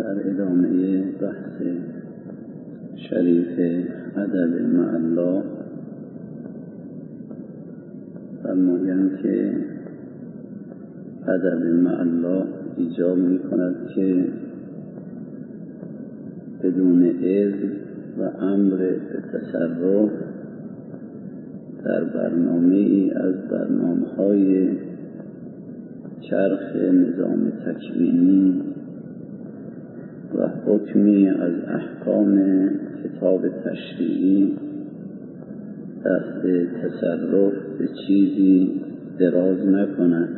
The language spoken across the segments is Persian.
در ادامه بحث شریف ادب مع الله فرمایند که ادب مع الله ایجاب می کند که بدون اذن و امر به تصرف در برنامه‌ای از برنامه‌های چرخ نظام تکوینی و حکمی از احکام کتاب تشریعی دست تصرف به چیزی دراز نکند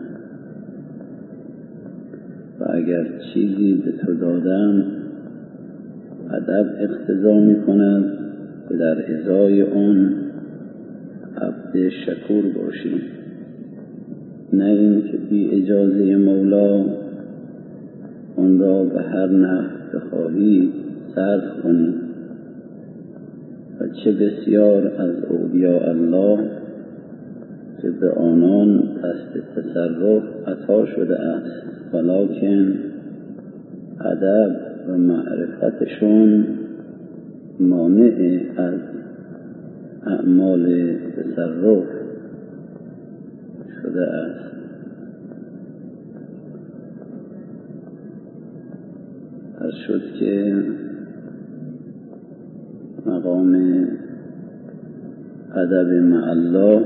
و اگر چیزی به تو دادم ادب اقتضا می کند که در ازای آن عبد شکور باشی، نه این که بی اجازه مولا آن را به هر نحو بخواهی صرف کنی. و چه بسیار از اولیاء الله که به آنان دست تصرف عطا شده است، ولکن ادب و معرفتشون مانع از اعمال تصرف شده است. عرض شد که مقام ادب مع الله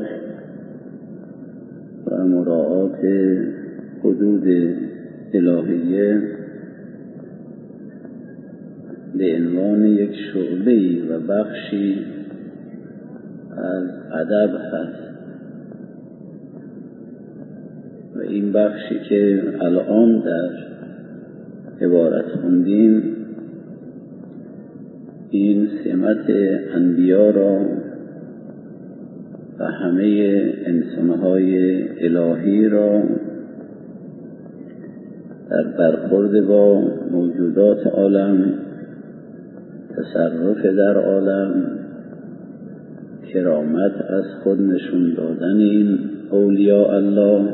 و مراعات حدود الهیه به عنوان یک شعبه‌ای و بخشی از ادب هست و این بخشی که الان در عبارت خوندیم این سمت انبیا را و همه انسانهای الهی را در برخورد با موجودات عالم، تصرف در عالم، کرامت از خود نشون دادن این اولیاء الله،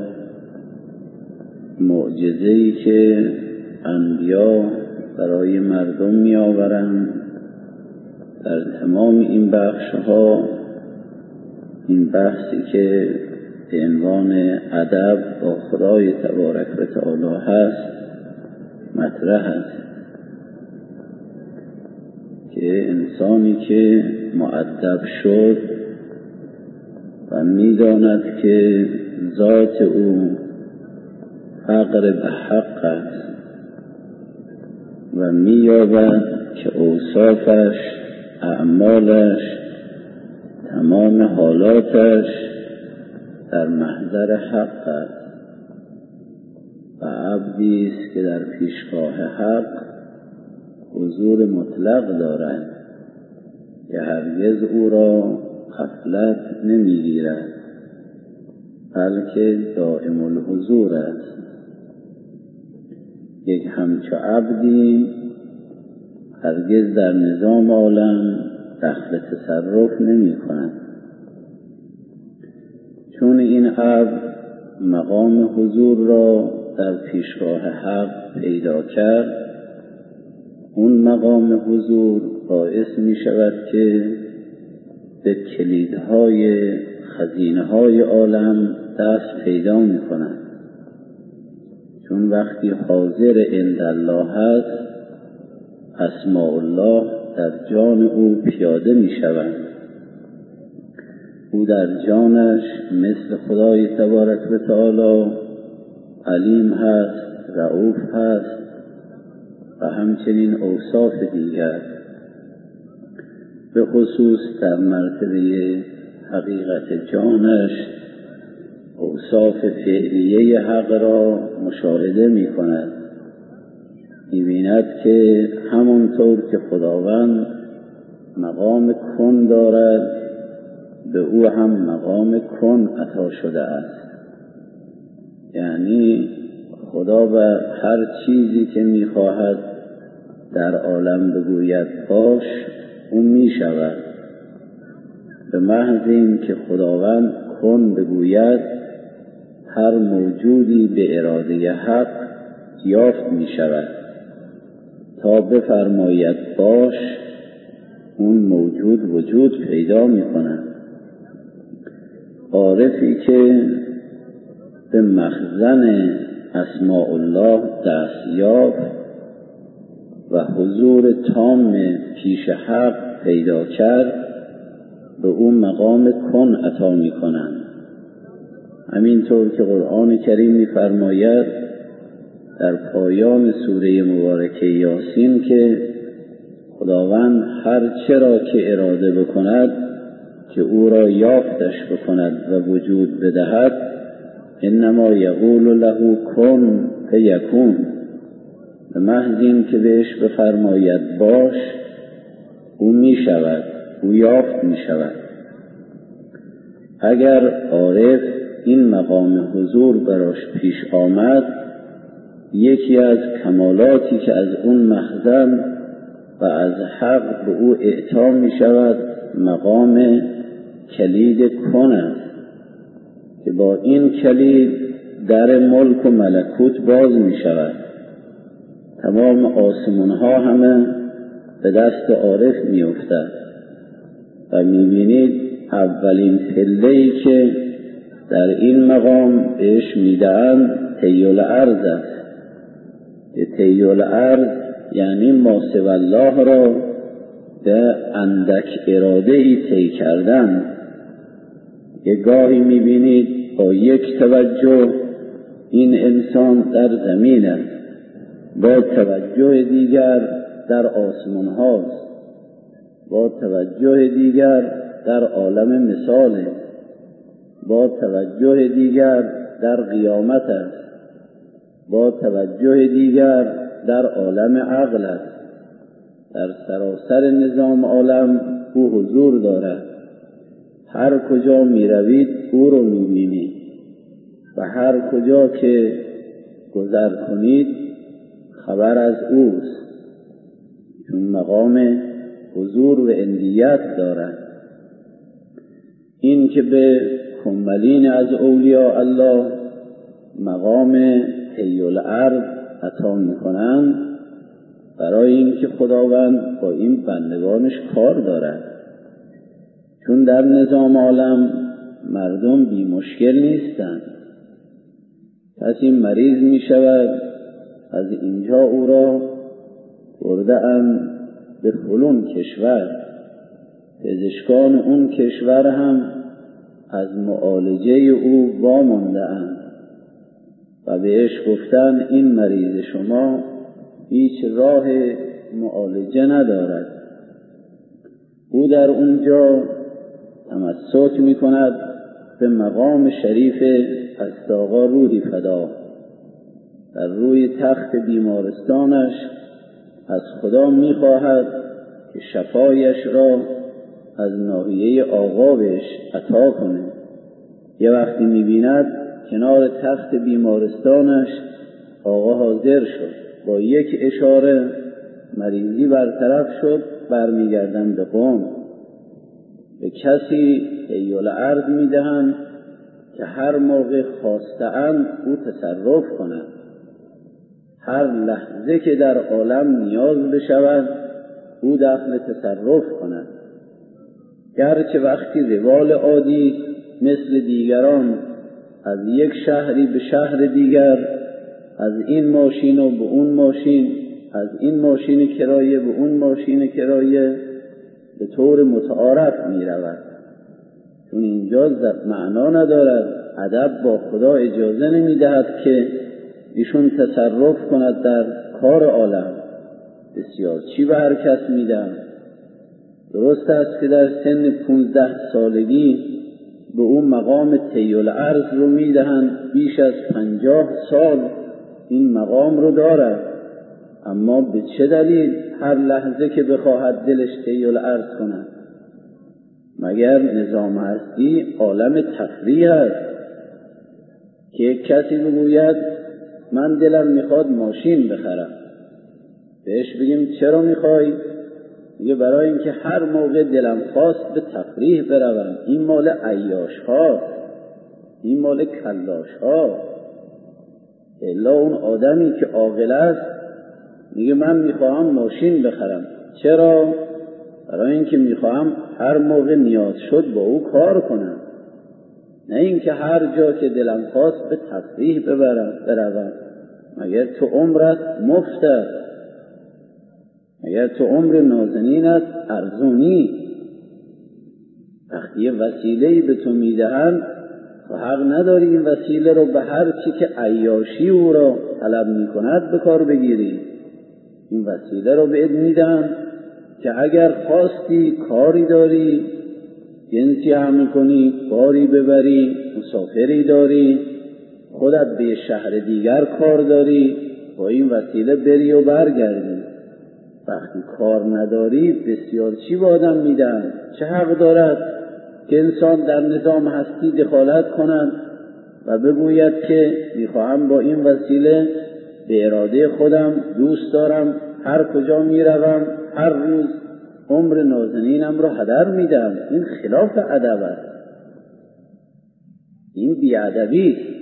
معجزه‌ای که انبیا برای مردم می آورند، در تمام این بخش‌ها این بحثی که به عنوان ادب با خدای تبارک و تعالی هست مطرح است که انسانی که مؤدب شد و می‌داند که ذات او فقر به حق است و می‌یابد که اوصافش، اعمالش، تمام حالاتش در محضر حق است و عبدی است که در پیشگاه حق حضور مطلق دارد که هرگز او را غفلت نمی‌گیرد بلکه دائم الحضور است. یک همچو عبدی هرگز در نظام عالم دخل تصرف نمی کند، چون این عبد مقام حضور را در پیشگاه حق پیدا کرد. اون مقام حضور باعث می شود که به کلیدهای خزینه‌های عالم دست پیدا می کند، چون وقتی حاضر عند الله هست اسماء الله در جان او پیاده می شوند. او در جانش مثل خدای تبارک و تعالی علیم هست، رؤوف هست و همچنین اوصاف دیگر، به خصوص در مرتبه حقیقت جانش اوصاف فعلیه حق را مشاهده می کند. می بیند که همانطور که خداوند مقام کن دارد به او هم مقام کن عطا شده است. یعنی خدا به هر چیزی که می خواهد در عالم بگوید باش اون می شود. به محض این که خداوند کن بگوید هر موجودی به اراده حق یافت می شود تا بفرماید باش اون موجود وجود پیدا می‌کند. عارفی که به مخزن اسماء الله دست یافت و حضور تام پیش حق پیدا کرد، به اون مقام کن عطا می‌کنند. همینطور که قرآن کریم می‌فرماید در پایان سوره مبارکه یاسین که خداوند هر چه را که اراده بکند که او را یافتش بکند و وجود بدهد، انما یقول له کن فیکون. به محض این که بهش بفرماید باش، او می شود، او یافت می شود. اگر عارف این مقام حضور براش پیش آمد، یکی از کمالاتی که از اون مخزن و از حق به او اعطا می شود مقام کلید کن است که با این کلید در ملک و ملکوت باز می شود. تمام آسمان ها همه به دست عارف می افتد و می بینید اولین پله‌ای که در این مقام بهش می دهند طی الارض است. طی الارض یعنی ما سوی الله را به اندک اراده ای طی کردن. یک گاهی می بینید با یک توجه این انسان در زمین است، با توجه دیگر در آسمان هاست، با توجه دیگر در عالم مثال است، با توجه دیگر در قیامت است، با توجه دیگر در عالم عقل است. در سراسر نظام عالم او حضور دارد. هر کجا می روید او رو می بینید و هر کجا که گذر کنید خبر از اوست، چون مقام حضور و اندیت دارد. این که به کمالین از اولیاء الله مقام طی الارض عطا می‌کنند، برای اینکه خداوند با این بندگانش کار دارد. چون در نظام عالم مردم بی مشکل نیستند. کسی مریض می شود، از اینجا او را برده‌اند به فلان کشور، پزشکان اون کشور هم از معالجه او وامانده‌اند و بهش گفتن این مریض شما هیچ راه معالجه ندارد. او در اونجا تمسک می کند به مقام شریف است آقا روحی فدا. در روی تخت بیمارستانش از خدا می خواهد که شفایش را از ناحیه آقا بهش عطا کنه. یه وقتی می بیند کنار تخت بیمارستانش آقا حاضر شد، با یک اشاره مریضی برطرف شد، برمیگردن به قوم. به کسی طی الارض میدهند که هر موقع خواسته‌اند او تصرف کند. هر لحظه که در عالم نیاز بشود او داخل تصرف کند. گرچه وقتی روال عادی مثل دیگران از یک شهری به شهر دیگر، از این ماشین و به اون ماشین، از این ماشین کرایه به اون ماشین کرایه به طور متعارف می رود. چون اینجا معنا ندارد، ادب با خدا اجازه نمی دهد که ایشون تصرف کند در کار عالم. بسیار چی به هر کس می دهند. درست است که در سن 15 سالگی به اون مقام طی الارض رو می دهند، بیش از 50 سال این مقام رو دارد، اما به چه دلیل هر لحظه که بخواهد دلش طی الارض کند؟ مگر نظام هستی عالم تفریح است که یک کسی بگوید من دلم میخواد ماشین بخرم، بهش بگیم چرا میخوای؟ میگه برای اینکه هر موقع دلم خواست به تفریح بروم. این مال عیاش ها، این مال کلاش ها. الا اون آدمی که عاقل است میگه من میخواهم ماشین بخرم. چرا؟ برای اینکه میخواهم هر موقع نیاز شد با او کار کنم، نه اینکه هر جا که دلم خواست به تفریح بروم. مگر تو عمرت مفت است؟ مگر تو عمر نازنین است ارزونی؟ وقتی یه وسیله‌ای به تو میدهند تو حق نداری این وسیله رو به هر چی که عیاشی او را طلب میکند به کار بگیری. این وسیله رو بهت میدن که اگر خواستی کاری داری، جنسی هم کنی، کاری ببری، مسافری داری، خودت به شهر دیگر کار داری، با این وسیله بری و برگردی. وقتی کار نداری بسیار چی به آدم میدن؟ چه حق دارد که انسان در نظام هستی دخالت کند و بگوید که میخواهم با این وسیله به اراده خودم دوست دارم هر کجا میروم هر روز عمر نازنینم را هدر میدم؟ این خلاف ادب است، این بیادبی است.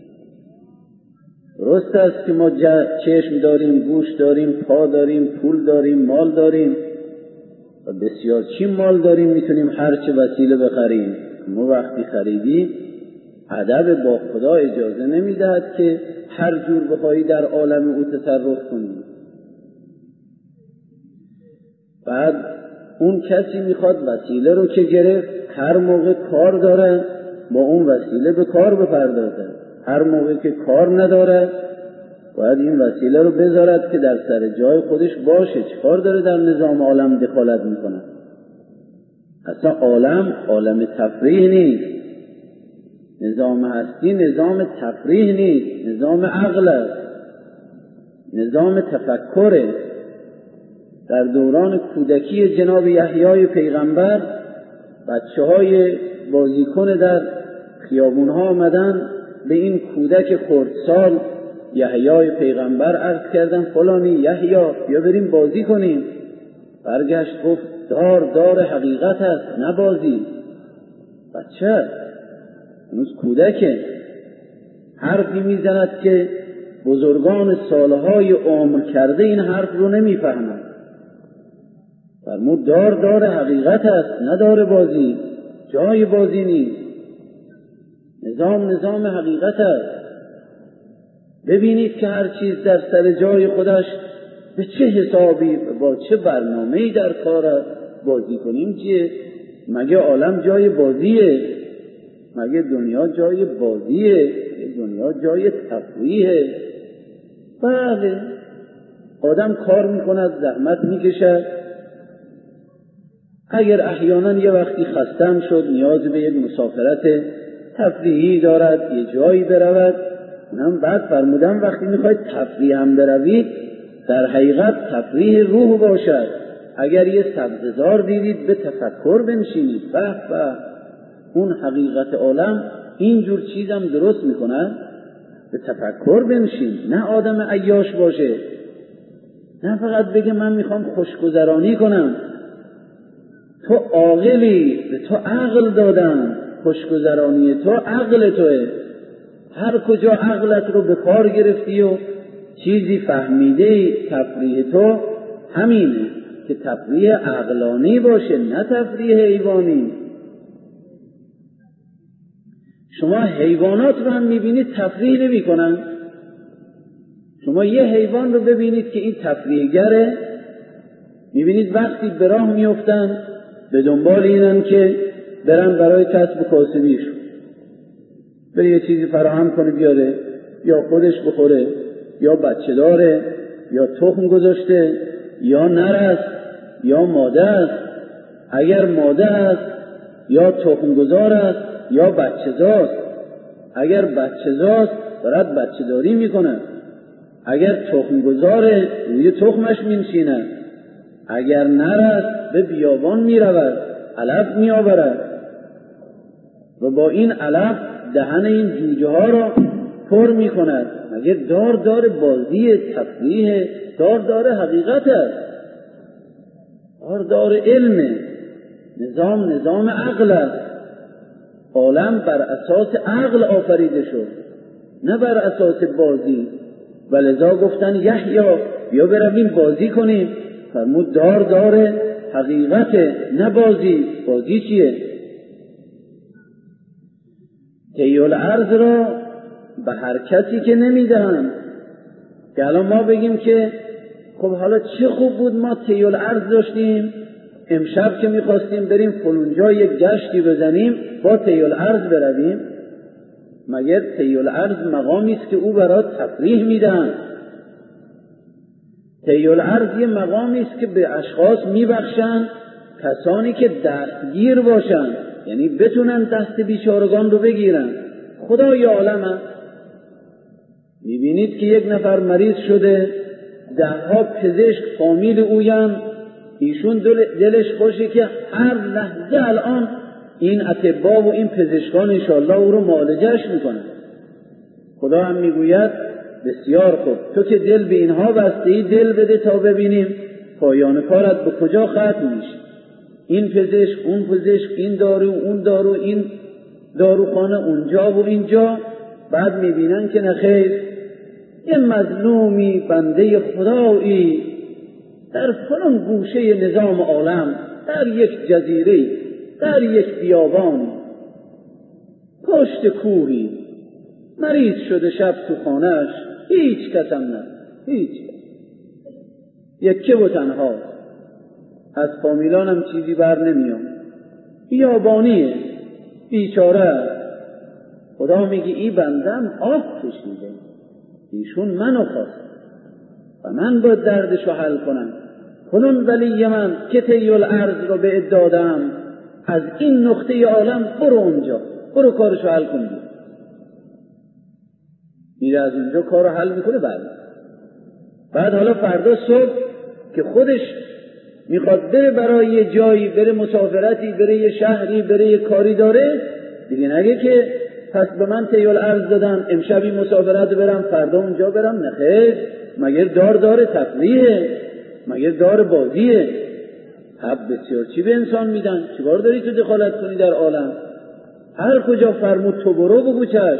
درست است که ما چشم داریم، گوش داریم، پا داریم، پول داریم، مال داریم و بسیار چی مال داریم، میتونیم هر چه وسیله بخریم. ما وقتی خریدی ادب با خدا اجازه نمیدهد که هر جور بخوایی در عالم او تصرف کنی. بعد اون کسی میخواد وسیله رو که گرفت هر موقع کار داره با اون وسیله به کار بپردازه، هر موقع که کار نداره باید این وسیله رو بذارد که در سر جای خودش باشه. چکار داره در نظام عالم دخالت میکنه؟ اصلا عالم تفریح نیست، نظام هستی نظام تفریح نیست، نظام عقل است، نظام تفکره. در دوران کودکی جناب یحیای پیغمبر بچه‌های بازیکن در خیابون‌ها آمدن به این کودک خردسال یحیای پیغمبر عرض کردن فلانی یحیی بیا بریم بازی کنیم. برگشت گفت دار حقیقت است نه بازی. بچه هنوز کودکه، حرفی میزند که بزرگان سالهای عمر کرده این حرف رو نمیفهمند. فرمود دار حقیقت است نه دار بازی، جای بازی نیست، نظام حقیقت است. ببینید که هر چیز در سر جای خودش به چه حسابی با چه برنامه‌ای در کار است. بازی کنیم چیه؟ مگه عالم جای بازیه؟ مگه دنیا جای بازیه؟ دنیا جای تفریحه. بله آدم کار میکند، زحمت میکشد، اگر احیانا یه وقتی خستم شد نیاز به یک مسافرت تفریحی دارد یه جایی برود، اونم بعد فرمودم وقتی میخواید تفریح هم بروید در حقیقت تفریح روح باشد. اگر یه سبززار دیدید به تفکر بنشینید، به اون حقیقت عالم اینجور چیزم درست میکنه، به تفکر بنشین، نه آدم عیاش باشه، نه فقط بگه من میخوام خوشگذرانی کنم. تو عاقلی، به تو عقل دادن، خوشگذرانی تو عقل توه. هر کجا عقلت رو به کار گرفتی و چیزی فهمیده، تفریح تو همینه که تفریح عقلانی باشه نه تفریح حیوانی. شما حیوانات رو هم میبینید تفریح نمی کنن. شما یه حیوان رو ببینید که این تفریحگره، میبینید وقتی به راه میفتن به دنبال اینن که برن برای کسب کاسبیشون، بره یه چیزی فراهم کنه بیاره، یا خودش بخوره، یا بچه داره، یا تخم گذاشته، یا نر است یا ماده است. اگر ماده است یا تخم گذار است یا بچه زاست. اگر بچه زاست دارد بچه داری میکنه، اگر تخم گذاره روی تخمش مینشینه، اگر نر است به بیابان میرود علف میآورد و با این علف دهن این جوجه ها را پر میکند. مگر دار بازی تفریح، دار حقیقت است، دار علم. نظام عقل است. عالم بر اساس عقل آفریده شد نه بر اساس بازی. و لذا گفتن یحیی بیا برویم بازی کنیم. فرمود دار داره، حقیقت نه بازی. بازی چیه؟ طی الارض را به هر کسی که نمیدهند. که الان ما بگیم که خب حالا چه خوب بود ما طی الارض داشتیم، امشب که میخواستیم بریم فلونجا یک گشتی بزنیم با طی الارض برویم. مگر طی الارض مقامی است که او برای تفریح میدن؟ طی الارض یه مقامی است که به اشخاص میبخشن، کسانی که دستگیر باشن، یعنی بتونن دست بیچارگان رو بگیرن. خدای عالم میبینید که یک نفر مریض شده، 10 پزشک فامیل اوین، ایشون دلش خوشه که هر لحظه الان این اطباء و این پزشکان انشاءالله او رو معالجهش میکنن. خدا هم میگوید بسیار خوب، تو که دل به اینها بسته ای، دل بده تا ببینیم پایان کارت به کجا ختم میشه. این پزشک، اون پزشک، این دارو، اون دارو، این داروخانه، اونجا و اینجا. بعد میبینن که نخیر، یه مظلومی بنده خدایی در فلان گوشه نظام عالم، در یک جزیره، در یک بیابان، پشت کوهی مریض شده، شب تو خانهش، هیچ کس هم نه، هیچ کس، یکه و تنها، از فامیلان هم چیزی بر نمیاد، بیابانیه، بیچاره. خدا میگه این بندم آب کشیده، ایشون منو خواست و من باید دردشو حل کنم. کنون ولی من که طی الارض رو به دادم، از این نقطه عالم برو اونجا، برو کارشو حل کن. میره از اونجا کارو حل میکنه. بعد حالا فردا صبح که خودش میخواد بره برای یه جایی، بره مسافرتی، بره یه شهری، بره یه کاری داره، دیگه نگه که پس به من طی الارض دادن، امشب این مسافرت برم، فردا اونجا برم. نخیر، مگر داره تفریحه؟ مگر دار بازیه؟ حب بسیار چی به انسان میدن. چیکار داری تو دخالت کنی در عالم؟ هر کجا فرمود تو برو، بگو چشم.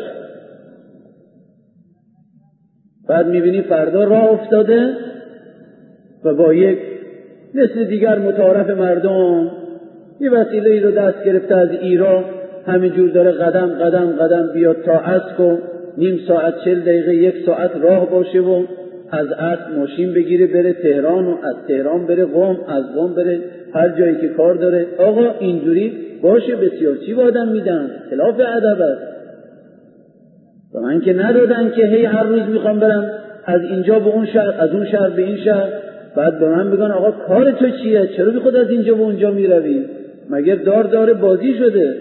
بعد میبینی فردا راه افتاده و با یک مثل دیگر متعارف مردم یه وسیله ای رو دست گرفته از ایران، همینجور داره قدم قدم قدم بیاد تا عصر و نیم ساعت 40 دقیقه 1 ساعت راه باشه و از عصر ماشین بگیره بره تهران و از تهران بره قم، از قم بره هر جایی که کار داره. آقا اینجوری باشه، بسیار چی با آدم میدن، خلاف ادب است. و من که ندادن که هی هر روز میخوام برم از اینجا به اون شهر، از اون شهر به این شهر، بعد به من بگن آقا کار تو چیه، چرا بی خود از اینجا به اونجا میروی؟ مگر داره بازی شده؟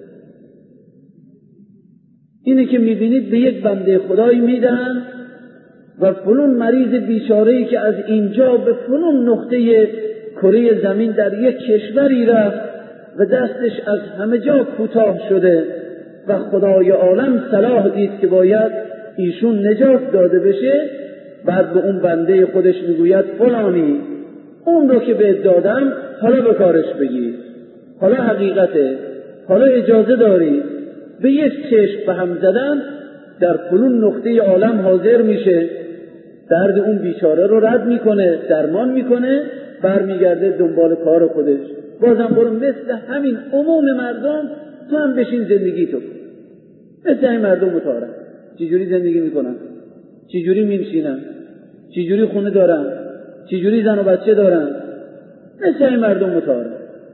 اینه که میبینید به یک بنده خدایی میدن و فلان مریض بیچاره‌ای که از اینجا به فلان نقطه کره زمین در یک کشوری رفت و دستش از همه جا کوتاه شده و خدای عالم صلاح دید که باید ایشون نجات داده بشه، بعد به اون بنده خودش میگوید فلانی اون رو که بهت دادم حالا به کارش بگیر، حالا حقیقته، حالا اجازه داری. به یک چشم به هم زدن در فلان نقطه عالم حاضر میشه، درد اون بیچاره رو رد میکنه، درمان میکنه، برمیگرده دنبال کار خودش. بازم برو مثل همین عموم مردم تو هم بشین زندگی تو، مثل این مردم متعارف چجوری زندگی میکنن، چجوری میشینن، چجوری خونه دارن، چجوری زن و بچه دارن، مثل این مردم متعارف.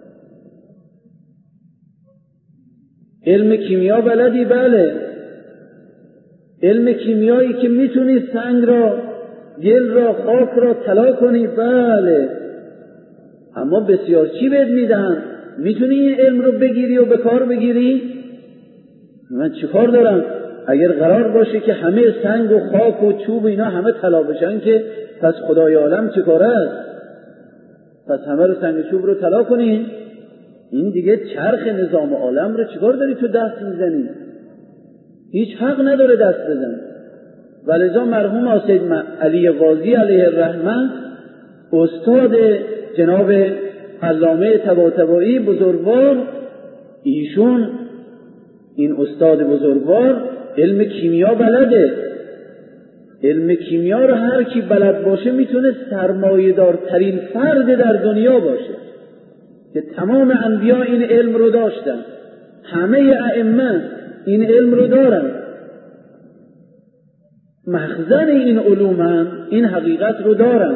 علم کیمیا بلدی؟ بله. علم کیمیایی که میتونی سنگ را، گل را، خاک را طلا کنی؟ بله. اما بسیار چی بهت میدن؟ میتونی این علم رو بگیری و به کار بگیری؟ من چی کار دارم؟ اگر قرار باشه که همه سنگ و خاک و چوب اینا همه طلا بشن که پس خدای عالم چی کاره است؟ پس همه رو سنگ و چوب رو طلا کنی؟ این دیگه چرخ نظام عالم رو چیکار داری تو دست میزنی؟ هیچ حق نداره دست بزن. ولذا مرحوم سید علی قاضی علیه الرحمه، استاد جناب علامه طباطبایی بزرگوار، ایشون این استاد بزرگوار علم کیمیا بلده. علم کیمیا رو هر کی بلد باشه میتونه سرمایه‌دارترین فرد در دنیا باشه که تمام انبیا این علم رو داشتن، همه ائمه این علم رو دارن، مخزن این علومن، این حقیقت رو دارن.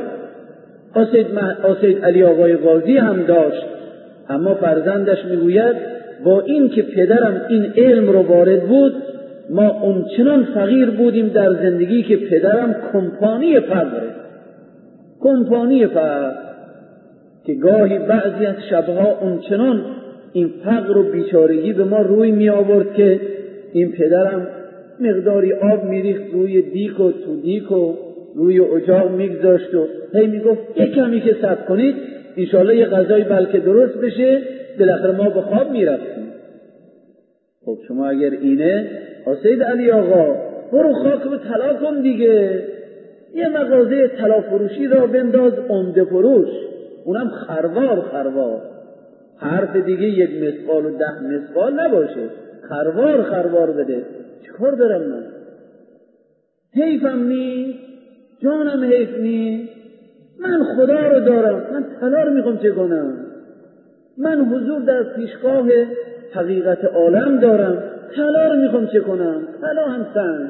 سید علی آقای قاضی هم داشت، اما فرزندش میگوید با این که پدرم این علم رو وارد بود، ما اونچنان فقیر بودیم در زندگی که پدرم کمپانی فقر که گاهی بعضی از شبها اونچنان این فقر و بیچارگی به ما روی می آورد که این پدرم مقداری آب میریخت روی دیک و تو دیک و روی اجاق میگذاشت و هی میگفت یک کمی که صبر کنید انشاءالله یه غذایی بلکه درست بشه، بالاخره ما به خواب میرفتیم. خب شما اگر اینه سید علی آقا برو خاک رو طلا کن دیگه، یه مغازه طلا فروشی را بنداز، عمده فروش، اونم خروار، حرف دیگه 1 مثقال و 10 مثقال نباشه، خروار بده. چیکار دارم من؟ حیفم نیست؟ جانم حیف نیست؟ من خدا رو دارم، من طلا رو میخوام چه کنم؟ من حضور در پیشگاه حقیقت عالم دارم، طلا رو میخوام چه کنم؟ طلا هم سنگ.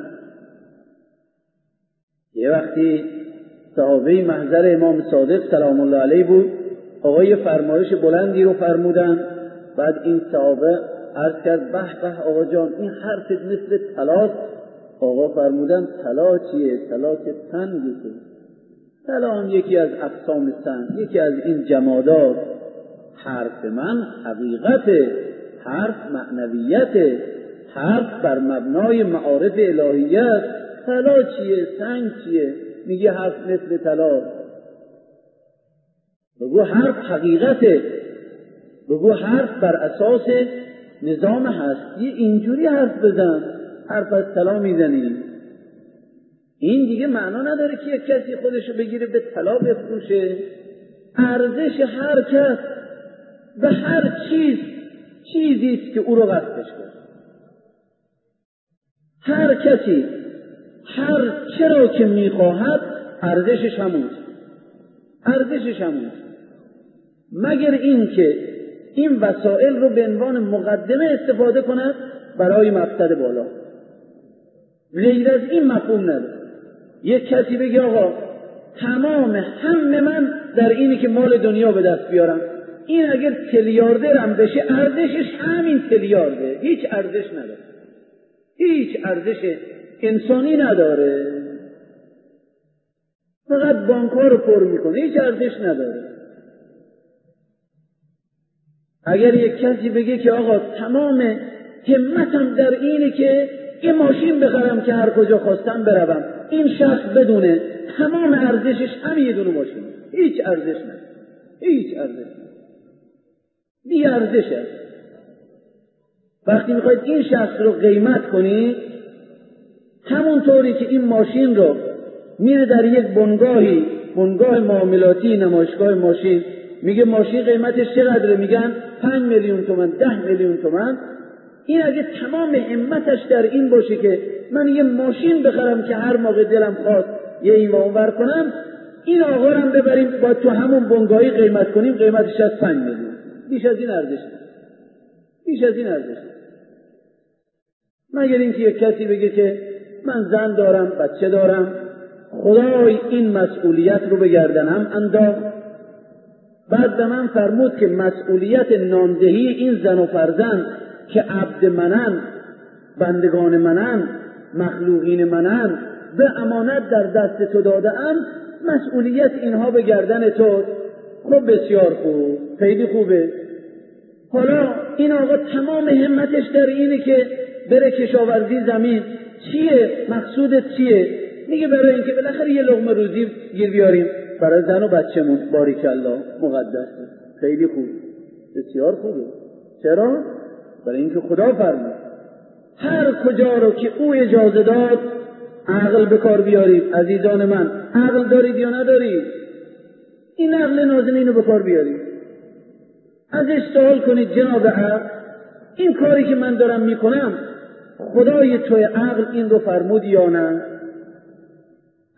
یه وقتی صحابه محضر امام صادق سلام الله علیه بود، آقای فرمایش بلندی رو فرمودن، بعد این صحابه عرض کرد به آقا جان این حرفت مثل طلاست. آقا فرمودن طلا چیه؟ طلا که سنگه. طلا هم یکی از اقسام سنگ، یکی از این جمادات. حرف من حقیقته، حرف معنویته، حرف بر مبنای معارف الهیت. طلا چیه؟ سنگ چیه؟ میگه حرف مثل طلا. بگو حرف حقیقته، بگو حرف بر اساس نظام هستی، اینجوری حرف بزن. حرف از طلا میزنی، این دیگه معنا نداره که یک کسی خودشو بگیره به طلا بفروشه. ارزش هر کس به هر چیزیست که او رو قصدش کنه. هر کسی هر چرا که میخواهد ارزشش همونست، مگر این که این وسائل رو به عنوان مقدمه استفاده کند برای مقصد بالا. غیر از این مفهوم نداره. یک کسی بگه آقا تمام همه من در اینی که مال دنیا به دست بیارم، این اگر تریلیاردرم بشه ارزشش همین تریلیارده، هیچ ارزش نداره، هیچ ارزش انسانی نداره، فقط بانک‌ها رو پر میکنه، هیچ ارزش نداره. اگر یک کسی بگه که آقا تمام همتم در اینه که یه ماشین بخرم که هر کجا خواستم بروم، این شخص بدونه تمام ارزشش همین یه دونه ماشین، هیچ ارزش نداره، هیچ ارزش نداره، بی ارزش است. وقتی میخواید این شخص رو قیمت کنید، همونطوری که این ماشین رو میره در یک بنگاه معاملاتی، نمایشگاه ماشین، میگه ماشین قیمتش چقدره؟ میگن 5 میلیون تومان، 10 میلیون تومان. این اگه تمام همتش در این باشه که من یه ماشین بخرم که هر موقع دلم خواست یه این و اونور کنم، این آقا رو ببریم با تو همون بنگاهی قیمت کنیم، قیمتش از 5 میلیون. بیش از این ارزش نیست، بیش از این ارزش نیست. مگر اینکه یک کسی بگه که من زن دارم، بچه دارم، خدای این مسئولیت رو به گردنم انداخت، بعد به من فرمود که مسئولیت ناندهی این زن و فرزند که عبد منن، بندگان منن، مخلوقین منن، به امانت در دست تو داده‌ام، مسئولیت اینها به گردن تو. خب بسیار خوب، خیلی خوبه. حالا این آقا تمام همتش در اینه که بره کشاورزی زمین. چیه؟ مقصودت چیه؟ میگه برای اینکه بالاخره یه لقمه روزی گیر بیاریم برای زن و بچه‌مون. باریکالله، مقدسه، خیلی خوب، بسیار خوبه. چرا؟ برای اینکه خدا فرمود هر کجا رو که او اجازه داد عقل به کار بیارید. عزیزان من، عقل دارید یا ندارید؟ این عقل نازنین رو به کار بیارید. ازش سوال کنید جناب عقل، این کاری که من دارم میکنم خدای توی عقل این رو فرمود یا نه؟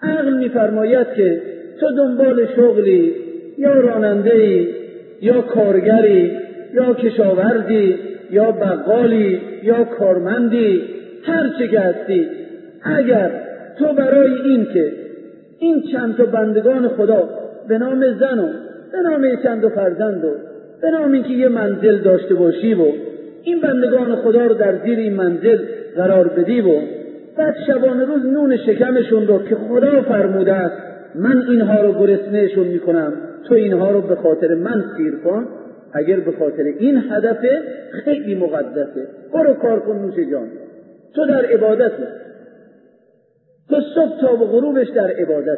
عقل میفرماید که تو دنبال شغلی یا راننده‌ای یا کارگری یا کشاورزی یا بقالی یا کارمندی، هر چه که هستی، اگر تو برای این که این چند تا بندگان خدا به نام زن و به نام چند تا فرزند و به نام اینکه یه منزل داشته باشی و این بندگان خدا رو در زیر این منزل قرار بدی و بعد شبانه روز نون شکمشون رو که خدا فرموده است من اینها رو گرسنهشون میکنم، تو اینها رو به خاطر من سیر کن، اگر به خاطر این هدفه خیلی مقدسه، برو کار کن نوش جان، تو در عبادتی، تو صبح تا به غروبش در عبادت.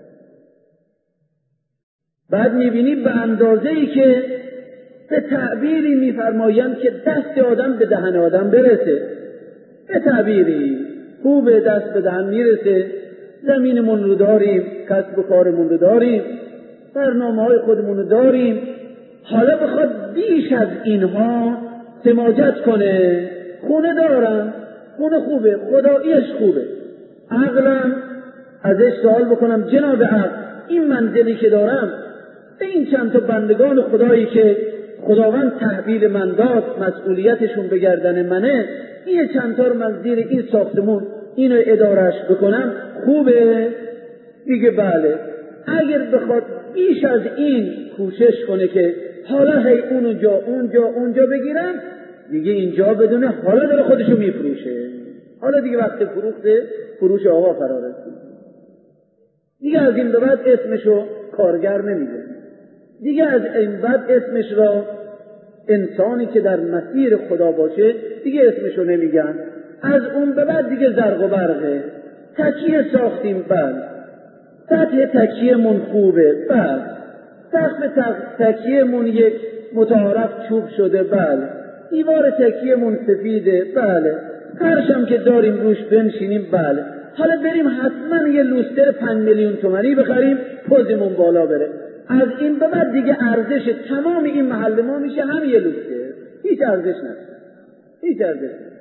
بعد میبینی به اندازه‌ای که به تعبیری میفرمایند که دست آدم به دهن آدم برسه، به تعبیری خوبه دست به دهن میرسه، زمینمون رو داریم، کسب و کارمون رو داریم، برنامه‌های خودمون رو داریم، حالا بخواد بیش از اینها سماجت کنه، خونه دارم، خونه خوبه، خداییش خوبه، عقلم ازش سوال بکنم جناب عقل این منزلی که دارم به این چند تا بندگان خدایی که خداوند تحویل من داد مسئولیتشون به گردن منه، این چند تا رو من زیر این ساختمون اینو ادارش بکنم خوبه؟ دیگه بله. اگر بخواد بیش از این کوشش کنه که حالا هی اونجا بگیرم، دیگه اینجا بدونه حالا داره خودشو میفروشه، حالا دیگه وقت فروش آقا فرا رسید، دیگه از این به بعد اسمشو کارگر نمیده، دیگه از این بعد اسمش را انسانی که در مسیر خدا باشه دیگه اسمشو نمیگن، از اون به بعد دیگه زرق و برقه، تکیه ساختیم بله، سطح تکیه من خوبه بله، سقف تکیه من یک متعارف چوب شده بله، دیوار تکیه من سفیده بله، فرشم که داریم روش بنشینیم بله، حالا بریم حتما یه لوستر 5 میلیون تومانی بخریم پوزمون بالا بره، از این به بعد دیگه ارزش تمام این محل ما میشه هم یه لوستر، هیچ ارزش نداره، هیچ ارزش نداره.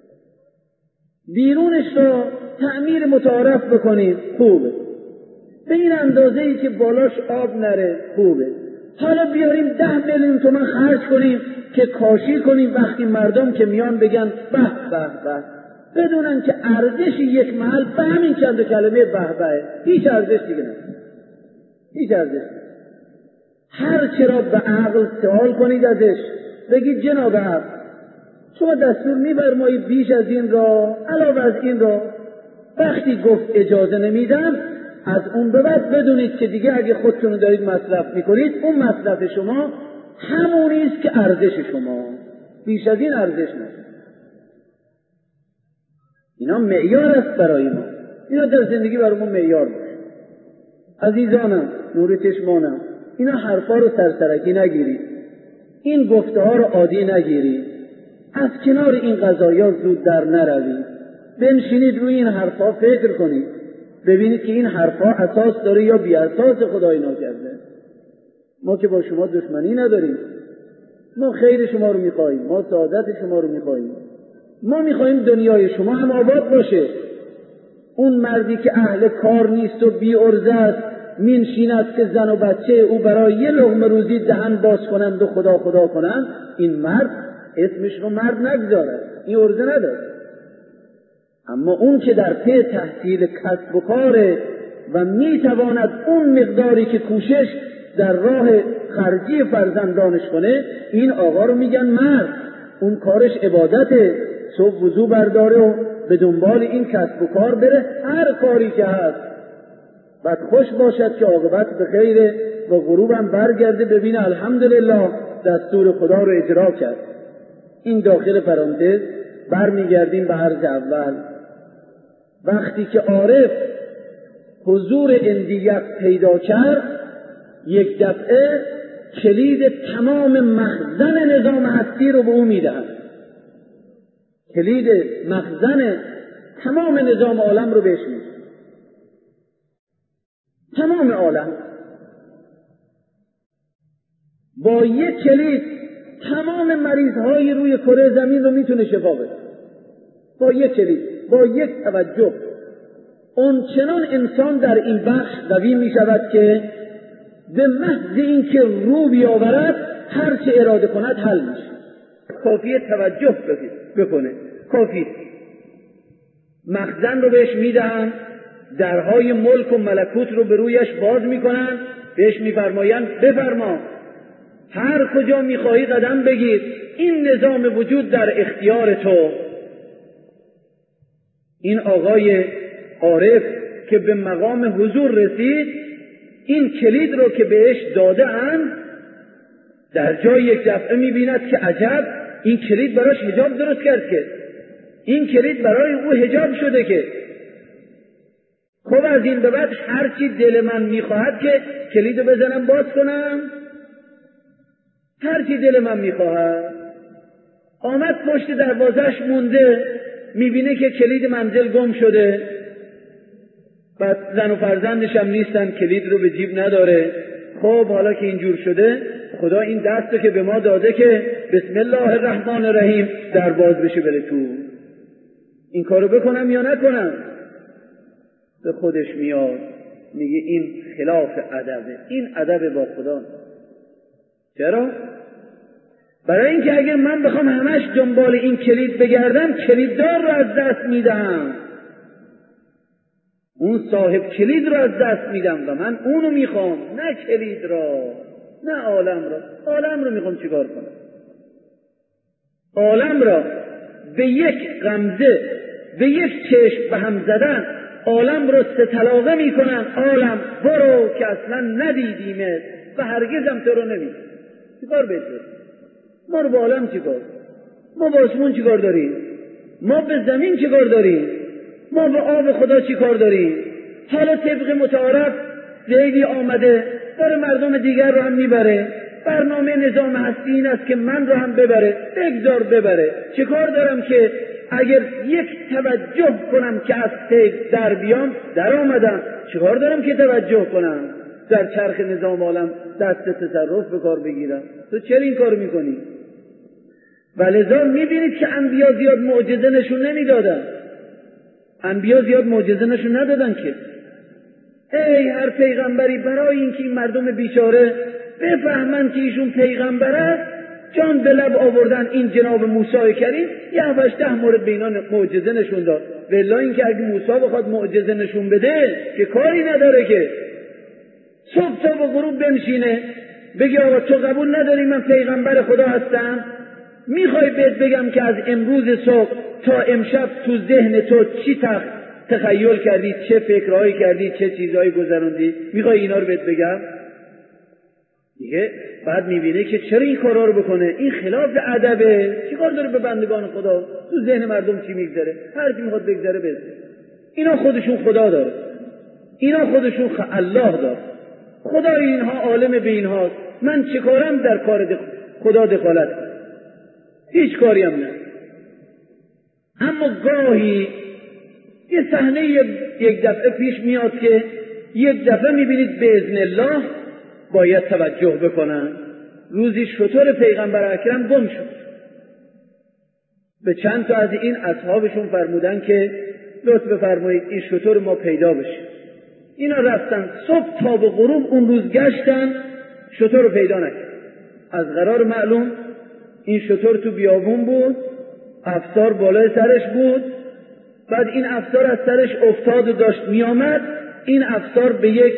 بیرونش رو تعمیر متعارف بکنیم خوبه، به این اندازه‌ای که بالاش آب نره خوبه، حالا بیاریم 10 میلیون تومان خرج کنیم که کاشی کنیم، وقتی مردم که میان بگن به به به، بدونن که ارزش یک محل به همین چند کلمه به به، هیچ ارزش دیگه نداره، هیچ ارزش. هر چرا به عقل سوال کنید ازش، بگید جناب عقل شما دستور می‌فرمایید بیش از این را، علاوه از این را، وقتی گفت اجازه نمیدم، از اون به بعد بدونید که دیگه اگه خودتون دارید مصرف میکنید اون مصرف شما همونی است که ارزش شما، بیش از این ارزش نداره. اینا معیار است برای ما، اینا در زندگی برای ما معیار باشه. عزیزانم نور چشمانم، اینا حرفا رو سرسرکی نگیرید، این گفته ها رو عادی نگیرید، از کنار این قضایا زود در نروید، بنشینید روی این حرفا فکر کنید، ببینید که این حرفا اساس داره یا بی اساس خدای ناکرده. ما که با شما دشمنی نداریم، ما خیر شما رو میخواییم، ما سعادت شما رو میخواییم، ما میخواییم دنیای شما هم آباد باشه. اون مردی که اهل کار نیست و بی عرضه است مینشیند که زن و بچه او برای یه لقمه روزی دهن باز کنند و خدا خدا کنند، این مرد اسمش رو مرد نگذارد، این عرضه نداره. اما اون که در پی تحصیل کسب و کاره و میتواند اون مقداری که کوشش در راه خرجی فرزندانش کنه، این آقا رو میگن مرد، اون کارش عبادته، صبح وضو برداره و به دنبال این کسب و کار بره، هر کاری که هست بعد خوش باشد که عاقبت به خیره و غروبم برگرده ببینه الحمدلله دستور خدا رو اجرا کرد. این داخل پرانتز. برمیگردیم به عرض اول. وقتی که عارف حضور اندیت پیدا کرد، یک دفعه کلید تمام مخزن نظام هستی رو به او میدهد، کلید مخزن تمام نظام عالم رو بهش میده، تمام عالم با یک کلید تمام مریضهای روی کره زمین رو میتونه شفا بده، با یک کلید، با یک توجه اون چنان انسان در این بخش قوی می شود که به محض اینکه رو بیاورد هر چه اراده کند حل میشه. کافیه توجه بکنه، کافی. مخزن رو بهش میدن، درهای ملک و ملکوت رو به رویش باز میکنن، بهش میفرمایند بفرما هر کجا میخواهی قدم بگیر، این نظام وجود در اختیار تو. این آقای عارف که به مقام حضور رسید، این کلید رو که بهش داده اند در جای یک دفعه میبیند که عجب، این کلید براش حجاب درست کرد، که این کلید برای او حجاب شده، که خب از این به بعد هر چی دل من میخواهد که کلیدو بزنم باز کنم، هر چی دل من میخواهد. آمد پشت دروازش مونده، میبینه که کلید منزل گم شده، بعد زن و فرزندش هم نیستن، کلید رو به جیب نداره. خب حالا که اینجور شده، خدا این دستو که به ما داده که بسم الله الرحمن الرحیم در باز بشه بره تو، این کارو بکنم یا نکنم؟ به خودش میاد میگه این خلاف ادبه، این ادب با خدا. چرا؟ برای اینکه اگر من بخوام همش دنبال این کلید بگردم، کلیددار رو از دست میدم، اون صاحب کلید رو از دست میدم و من اونو میخوام، نه کلید را، نه عالم را. عالم رو میخوام چیکار کنم؟ عالم را به یک غمزه، به یک چشم به هم زدن عالم رو سه طلاقه میکنن. عالم برو که اصلا ندیدیمت و هرگزم تو رو نمیدیم. چیکار بهتر؟ ما رو با عالم چیکار؟ ما با آسمون چیکار داریم؟ ما به زمین چیکار داریم؟ ما به آب خدا چیکار داریم؟ حالا طبق متعارف زیدی آمده داره مردم دیگر رو هم میبره، برنامه نظام هستی این است که من رو هم ببره، بگذار ببره. چیکار دارم که اگر یک توجه کنم که از تیغ در بیام، در آمدم، چیکار دارم که توجه کنم در چرخ نظام عالم دست تصرف به کار بگیرم؟ تو چرا این کار میکنی؟ ولذا میبینید که انبیا زیاد معجزه نشون نمیدادن، انبیا زیاد معجزه نشون ندادن که ای هر پیغمبری برای اینکه این مردم بیچاره بفهمن که ایشون پیغمبر است، جان به لب آوردن این جناب موسی کریم 7-8 مورد به اینا معجزه نشون داد. والله اینکه اگه موسی بخواد معجزه نشون بده که کاری نداره، که صبح تا به غروب بنشینه بگی آقا تو قبول نداری من پیغمبر خدا هستم؟ میخوای بهت بگم که از امروز صبح تا امشب تو ذهن تو چی تخیل کردی، چه فکرهایی کردی، چه چیزهایی گذروندی؟ میخوای اینا رو بهت بگم؟ دیگه بعد میبینه که چرا این کارا رو بکنه، این خلاف ادبه. چیکار داره به بندگان خدا؟ تو ذهن مردم چی میگذره؟ هر کی میخواد بگذره بگذره. اینا خودشون خدا داره، اینا خودشون الله داره، خدای اینها عالم به اینها. من چیکارم در کار خدا دخالت؟ هیچ کاری هم نه. اما گاهی یه صحنه یک دفعه پیش میاد که یک دفعه میبینید به اذن الله باید توجه بکنن. روزی شتر پیغمبر اکرم گم شد. به چند تا از این اصحابشون فرمودن که لطف بفرمایید این شتر ما پیدا بشه. اینا رفتن صبح تا به غروب اون روز گشتن، شتر رو پیدا نکرد. از قرار معلوم این شتر تو بیابون بود، افسار بالای سرش بود. بعد این افسار از سرش افتاد و داشت میآمد. این افسار به یک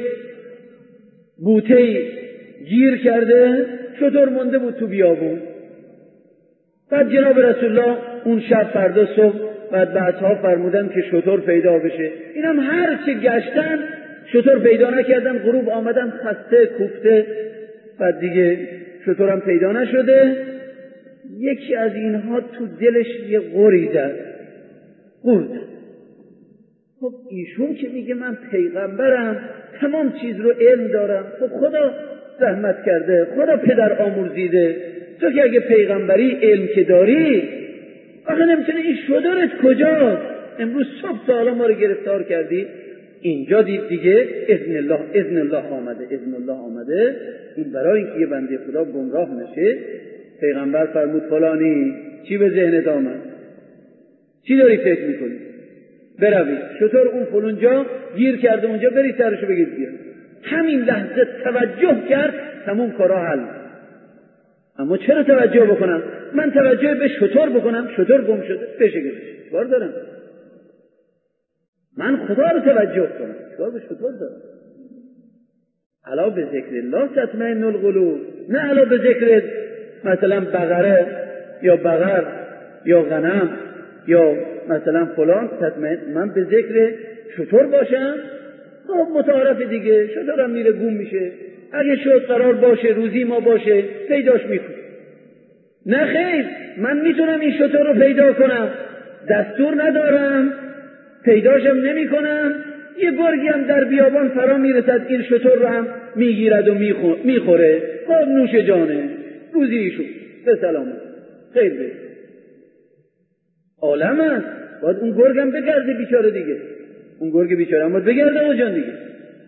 بوته گیر کرده، شتر مونده بود تو بیابون. بعد جناب رسول الله اون شب فردا صبح بعد به اصحاب فرمودن که شتر پیدا بشه. اینم هر چه گشتن شتر پیدا نکردن. غروب آمدن خسته کوفته، بعد دیگه شتر هم پیدا نشده. یکی از اینها تو دلش یه غری زد، قرد. خب ایشون که میگه من پیغمبرم، تمام چیز رو علم دارم، خب خدا رحمت کرده، خدا پدر آمرزیده، تو که اگه پیغمبری علم که داری، آخه نمیتونه این شترت کجاست؟ امروز صبح تا حالا ما رو گرفتار کردی. اینجا دید دیگه اذن الله آمده. این برای اینکه یه بنده خدا گمراه نشه، پیغمبر فرمود فلانی چی به ذهنت آمد؟ چی داری فکر میکنی؟ بروید، شطور اون فلونجا گیر کرده اونجا، برید سرشو بگید بیاد. همین لحظه توجه کرد، تموم کارا حل. اما چرا توجه بکنم؟ من توجه به شطور بکنم، شطور گم شده بشه گرفت، چیکار دارم؟ من خدا رو توجه کنم، چیکار به شطور دارم؟ الا به ذکر الله تطمئن القلوب، نه الا به ذکر مثلا بقره یا بقر یا غنم یا مثلا فلان تطمئن. من به ذکر شطور باشم، خب متعارف دیگه، شطورم میره گم میشه، اگه شد قرار باشه روزی ما باشه پیداش میکنم. نه خیر، من میتونم این شطور رو پیدا کنم، دستور ندارم، پیداشم نمی کنم، یه گرگی هم در بیابان فرا میرسد این شطور رو هم میگیرد و میخوره، خب نوش جانه، روزی ایشون به سلامت، خیر به عالم است. باید اون گرگ هم بگرده بیچاره دیگه، اون گرگ بیچاره هم باید بگرده او جان دیگه.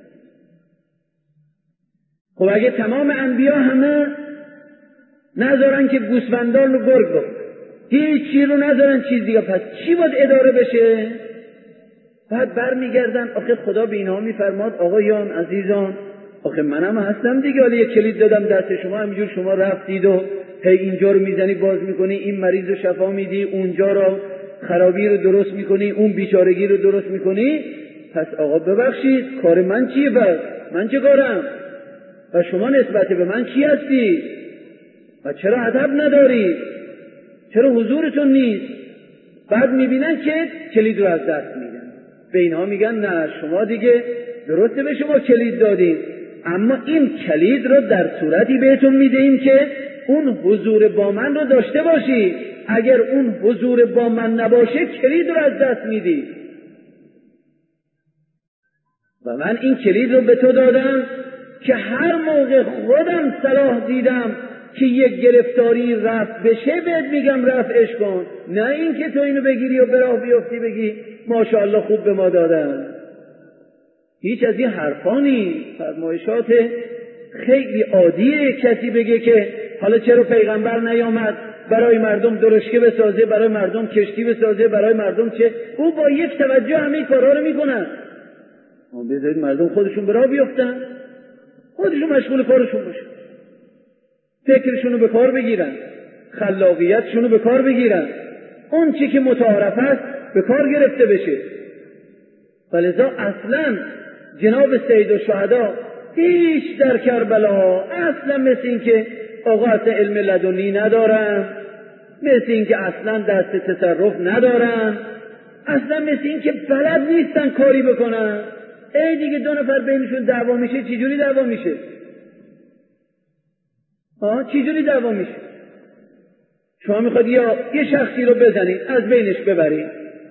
خب اگه تمام انبیا همه نذارن که گوسفندان رو گرگ بخورن، هیچ چی رو نذارن چیز دیگه، پس چی باید اداره بشه؟ بعد برمیگردن، آخه خدا به اینها میفرماد آقایان عزیزان، آخه منم هستم دیگه، حالا یک کلید دادم دست شما، همینجور شما رفتید و هی اینجا رو میزنی باز میکنی، این مریض رو شفا میدی، اونجا رو خرابی رو درست میکنی، اون بیچارگی رو درست میکنی، پس آقا ببخشید کار من چیه؟ بس من چه کارم؟ و شما نسبت به من کی هستی؟ و چرا ادب نداری؟ چرا حضورتون نیست؟ بعد میبینن که کلید رو از دست میدن، به اینها میگن نه شما دیگه درسته به شما کلید دادیم، اما این کلید رو در صورتی بهتون میدهیم که اون حضور با من رو داشته باشی، اگر اون حضور با من نباشه کلید رو از دست میدی. و من این کلید رو به تو دادم که هر موقع خودم صلاح دیدم که یک گرفتاری رفع بشه بهت میگم رفعش کن، نه این که تو اینو بگیری و براه بیفتی بگی ماشاءالله خوب به ما دادن. هیچ از این حرفا نیست. فرمایشات خیلی عادیه کسی بگه که حالا چرا پیغمبر نیامد برای مردم درشکه بسازه، برای مردم کشتی بسازه، برای مردم چه؟ او با یک توجه همه کارها رو میکنن. بذارید مردم خودشون براه بیفتن، خودشون مشغول کارشون باشن، فکرشونو به کار بگیرن، خلاقیتشونو به کار بگیرن، اون چی که متعارف است به کار گرفته بشه. ولذا اصلا جناب سید الشهدا هیچ در کربلا اصلا مثل این که آقا اصلا علم لدنی ندارن، مثل این که اصلا دست تصرف ندارن، اصلا مثل این که بلد نیستن کاری بکنن. ای دیگه دو نفر بینشون دعوا میشه، چی جوری دعوا میشه؟ چی جوری دعوا میشه؟ شما میخواد یا یه شخصی رو بزنید از بینش ببرید،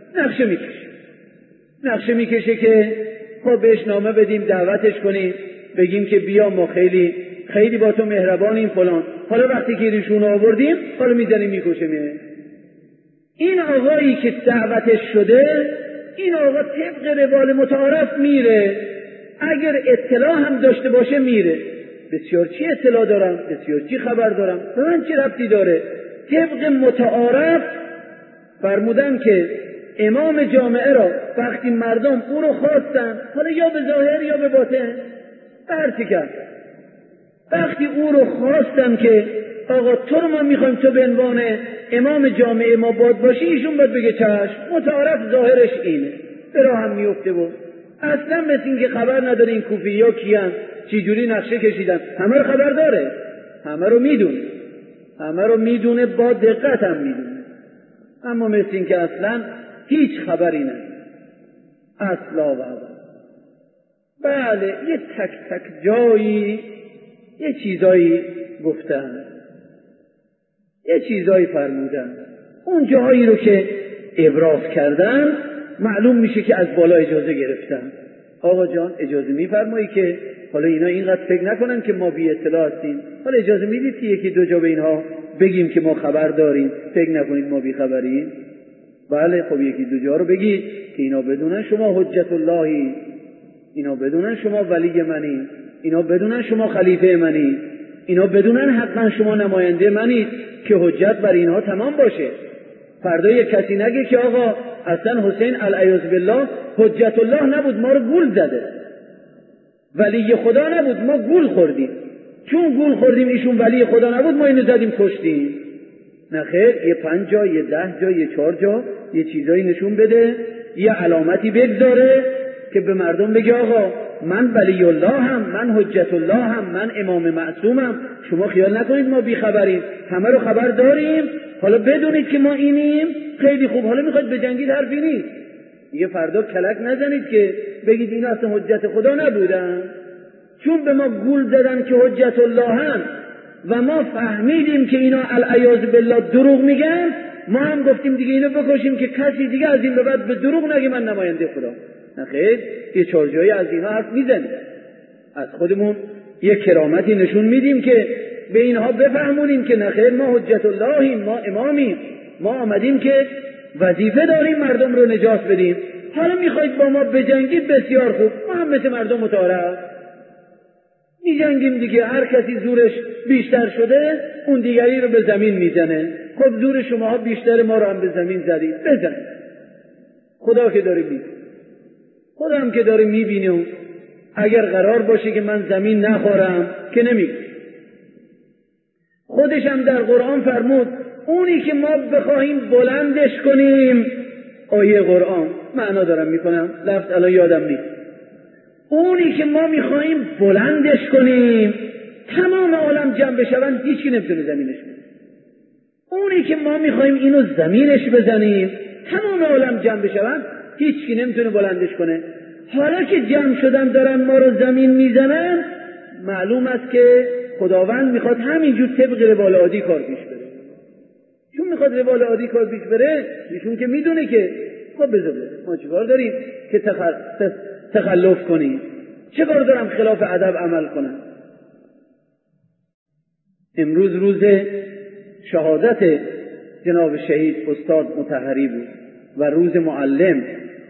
نقشه میکشه که خب بهش نامه بدیم دعوتش کنیم، بگیم که بیا ما خیلی خیلی با تو مهربانیم فلان، حالا وقتی که ایشون آوردیم حالا میزنیم میکشیم. این آقایی که دعوتش شده، این آقا طبق روال متعارف میره، اگر اطلاع هم داشته باشه میره. بسیار چی اطلاع دارم، بسیار چی خبر دارم، به من چی ربطی داره؟ طبق متعارف فرمودن که امام جامعه را وقتی مردم او رو خواستن، حالا یا به ظاهر یا به باطن، هرچی کرد، وقتی او رو خواستن که آقا تو رو ما میخوایم تو به عنوان امام جامعه ما باد باشی، ایشون باید بگه چشم. متعارف ظاهرش اینه، به راه هم میفته و اصلا مثل این که خبر نداره این کوفی ها کیان، چی جوری نقشه کشیدن، همه رو خبر داره، همه رو میدونه، با دقت هم میدونه، اما مثل این که اصلا هیچ خبری نداره اصلا و ابدا. بله یه تک تک جایی یه چیزایی گفتن، یه چیزایی فرمودن، اون جاهایی رو که ابراز کردن معلوم میشه که از بالا اجازه گرفتن. آقا جان اجازه میفرمایی که حالا اینا اینقدر فکر نکنن که ما بی اطلاع هستیم، حالا اجازه میدید که یکی دو جا به اینها بگیم که ما خبر داریم، فکر نکنید ما بی خبریم. بله خب یکی دو جا رو بگید که اینا بدونن شما حجت اللهی، اینا بدونن شما ولی منی، اینا بدونن شما خلیفه منی، اینا بدونن حقا شما نماینده منید، که حجت بر اینها تمام باشه. فردا یک کسی نگه که آقا اصلا حسین علیه بالله حجت الله نبود، ما رو گول زده، ولی خدا نبود، ما گول خوردیم. چون گول خوردیم ایشون ولی خدا نبود، ما اینو زدیم کشتیم. نه خیر، یه 5 جا، یه 10 جا، یه 4 جا یه چیزایی نشون بده، یه علامتی بگذاره که به مردم بگه آقا من ولی الله هم، من حجت الله هم، من امام معصومم. شما خیال نکنید ما بیخبریم، همه رو خبر داریم. حالا بدونید که ما اینیم. خیلی خوب، حالا میخواید بجنگید، حرفی نیست. یه فردا کلک نزنید که بگید اینا اصلا حجت خدا نبودن. چون به ما گول زدن که حجت الله هم و ما فهمیدیم که اینا العیاذ بالله دروغ میگن، ما هم گفتیم دیگه اینو بکشیم که کسی دیگه از این به بعد به دروغ نگه من نماینده خدا. نخیر، یه 4 جایی از اینها حرف میزنیم، از خودمون یه کرامتی نشون میدیم که به اینها بفهمونیم که نخیر، ما حجت اللهیم، ما امامیم، ما آمدیم که وظیفه داریم مردم رو نجات بدیم. حالا میخواید با ما بجنگید، بسیار خوب، ما هم مثل مردم متعارف میجنگیم دیگه. هر کسی زورش بیشتر شده اون دیگری رو به زمین میزنه. خب زور شماها بیشتر، ما رو هم به زمین زدید، بزن. خدا که داره میبینه، خدا هم که داره میبینه. اگر قرار باشه که من زمین نخورم که نمیگه. خودش هم در قرآن فرمود اونی که ما بخواهیم بلندش کنیم، آیه قرآن معنا دارم میکنم، لفظ الان یادم نیست، اونی که ما میخواهیم بلندش کنیم تمام عالم جمع بشون هیچکی نمیتونه زمینش کنه. اونی که ما میخواهیم اینو زمینش بزنیم تمام عالم جمع بشون هیچکی نمیتونه بلندش کنه. حالا که جمع شدن دارن ما رو زمین میزنن، معلوم است که خداوند میخواد همینجور طبق روال عادی کار پیش بره. چون میخواد روال عادی کار پیش بره، ایشون که میدونه که خب بذار ما چیکار داریم که تخلف کنیم، چه کار دارم خلاف ادب عمل کنم. امروز روز شهادت جناب شهید استاد مطهری بود و روز معلم،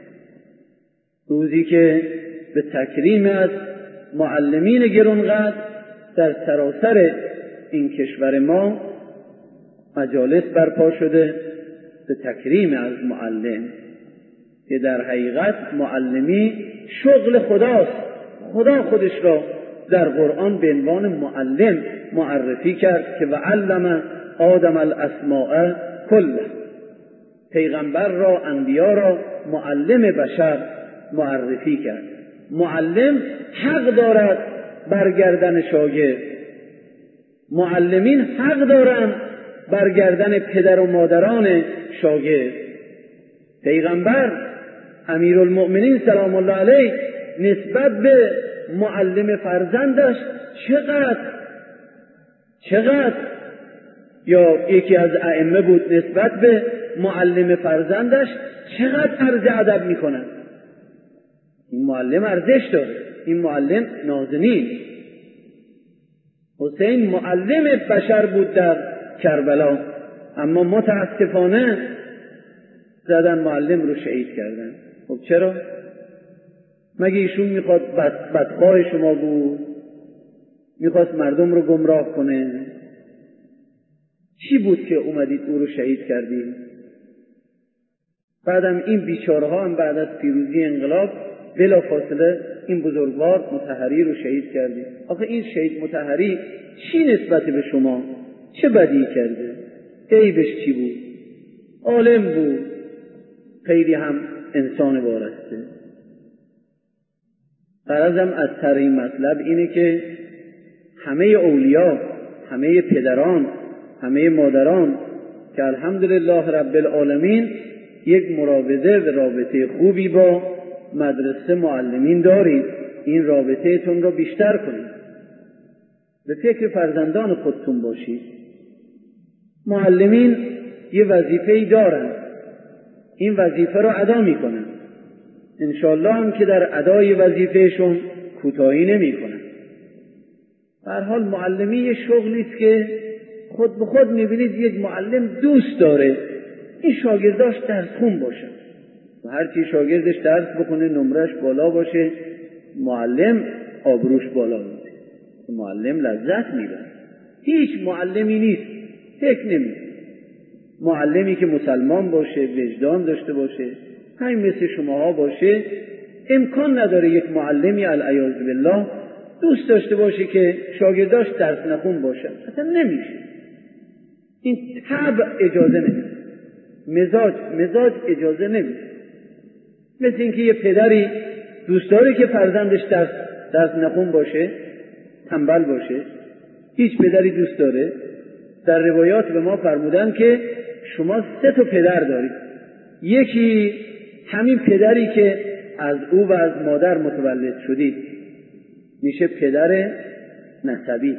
روزی که به تکریم از معلمین گرانقدر در سراسر این کشور ما مجالس برپا شده به تکریم از معلم، که در حقیقت معلمی شغل خداست. خدا خودش را در قرآن به عنوان معلم معرفی کرد که وعلم آدم الاسماء کله. پیغمبر را، انبیا را معلم بشر معرفی کرد. معلم حق دارد برگردن شاگرد، معلمین حق دارند برگردن پدر و مادران شاگرد. پیغمبر امیرالمؤمنین سلام الله علیه نسبت به معلم فرزندش چقدر یا یکی از ائمه بود، نسبت به معلم فرزندش چقدر عرض ادب میکنن. این معلم ارزش داره، این معلم نازنین. حسین معلم بشر بود در کربلا، اما متاسفانه زدن معلم رو شهید کردن. خب چرا؟ مگه ایشون میخواد بدخواه شما بود؟ میخواست مردم رو گمراه کنه؟ چی بود که اومدید او رو شهید کردید؟ بعدم این بیچاره ها هم بعد از پیروزی انقلاب بلا فاصله این بزرگوار مطهری رو شهید کردید. آخه این شهید مطهری چی نسبت به شما؟ چه بدی کرده؟ عیبش چی بود؟ عالم بود، خیلی هم انسان وارسته. غرضم از سر این مطلب اینه که همه اولیا، همه پدران، همه مادران که الحمدلله رب العالمین یک مراوده و رابطه خوبی با مدرسه معلمین دارید، این رابطه تون رو بیشتر کنید. به فکر فرزندان خودتون باشید. معلمین یه وظیفه‌ای دارن، این وظیفه رو ادا میکنن. انشاءالله هم که در ادای وظیفهشون کوتاهی نمیکنن. به هر حال معلمی یه شغلی است که خود به خود میبینید یک معلم دوست داره این شاگرداش درس خون باشه و هر کی شاگردش درس بخونه نمرش بالا باشه، معلم آبروش بالا باشه، معلم لذت میبره. هیچ معلمی نیست فکر نمیکنه معلمی که مسلمان باشه، وجدان داشته باشه، همین مثل شماها باشه. امکان نداره یک معلمی العیاذ بالله دوست داشته باشه که شاگرداش درس نخون باشن، اصلا نمیشه. این طبع اجازه نمیده، مزاج اجازه نمیده. مثل اینکه یه پدری دوست داره که فرزندش درس نخون باشه، تنبل باشه. هیچ پدری دوست داره؟ در روایات به ما فرمودن که شما 3 پدر دارید. یکی همین پدری که از او و از مادر متولد شدید، میشه پدر نسبی.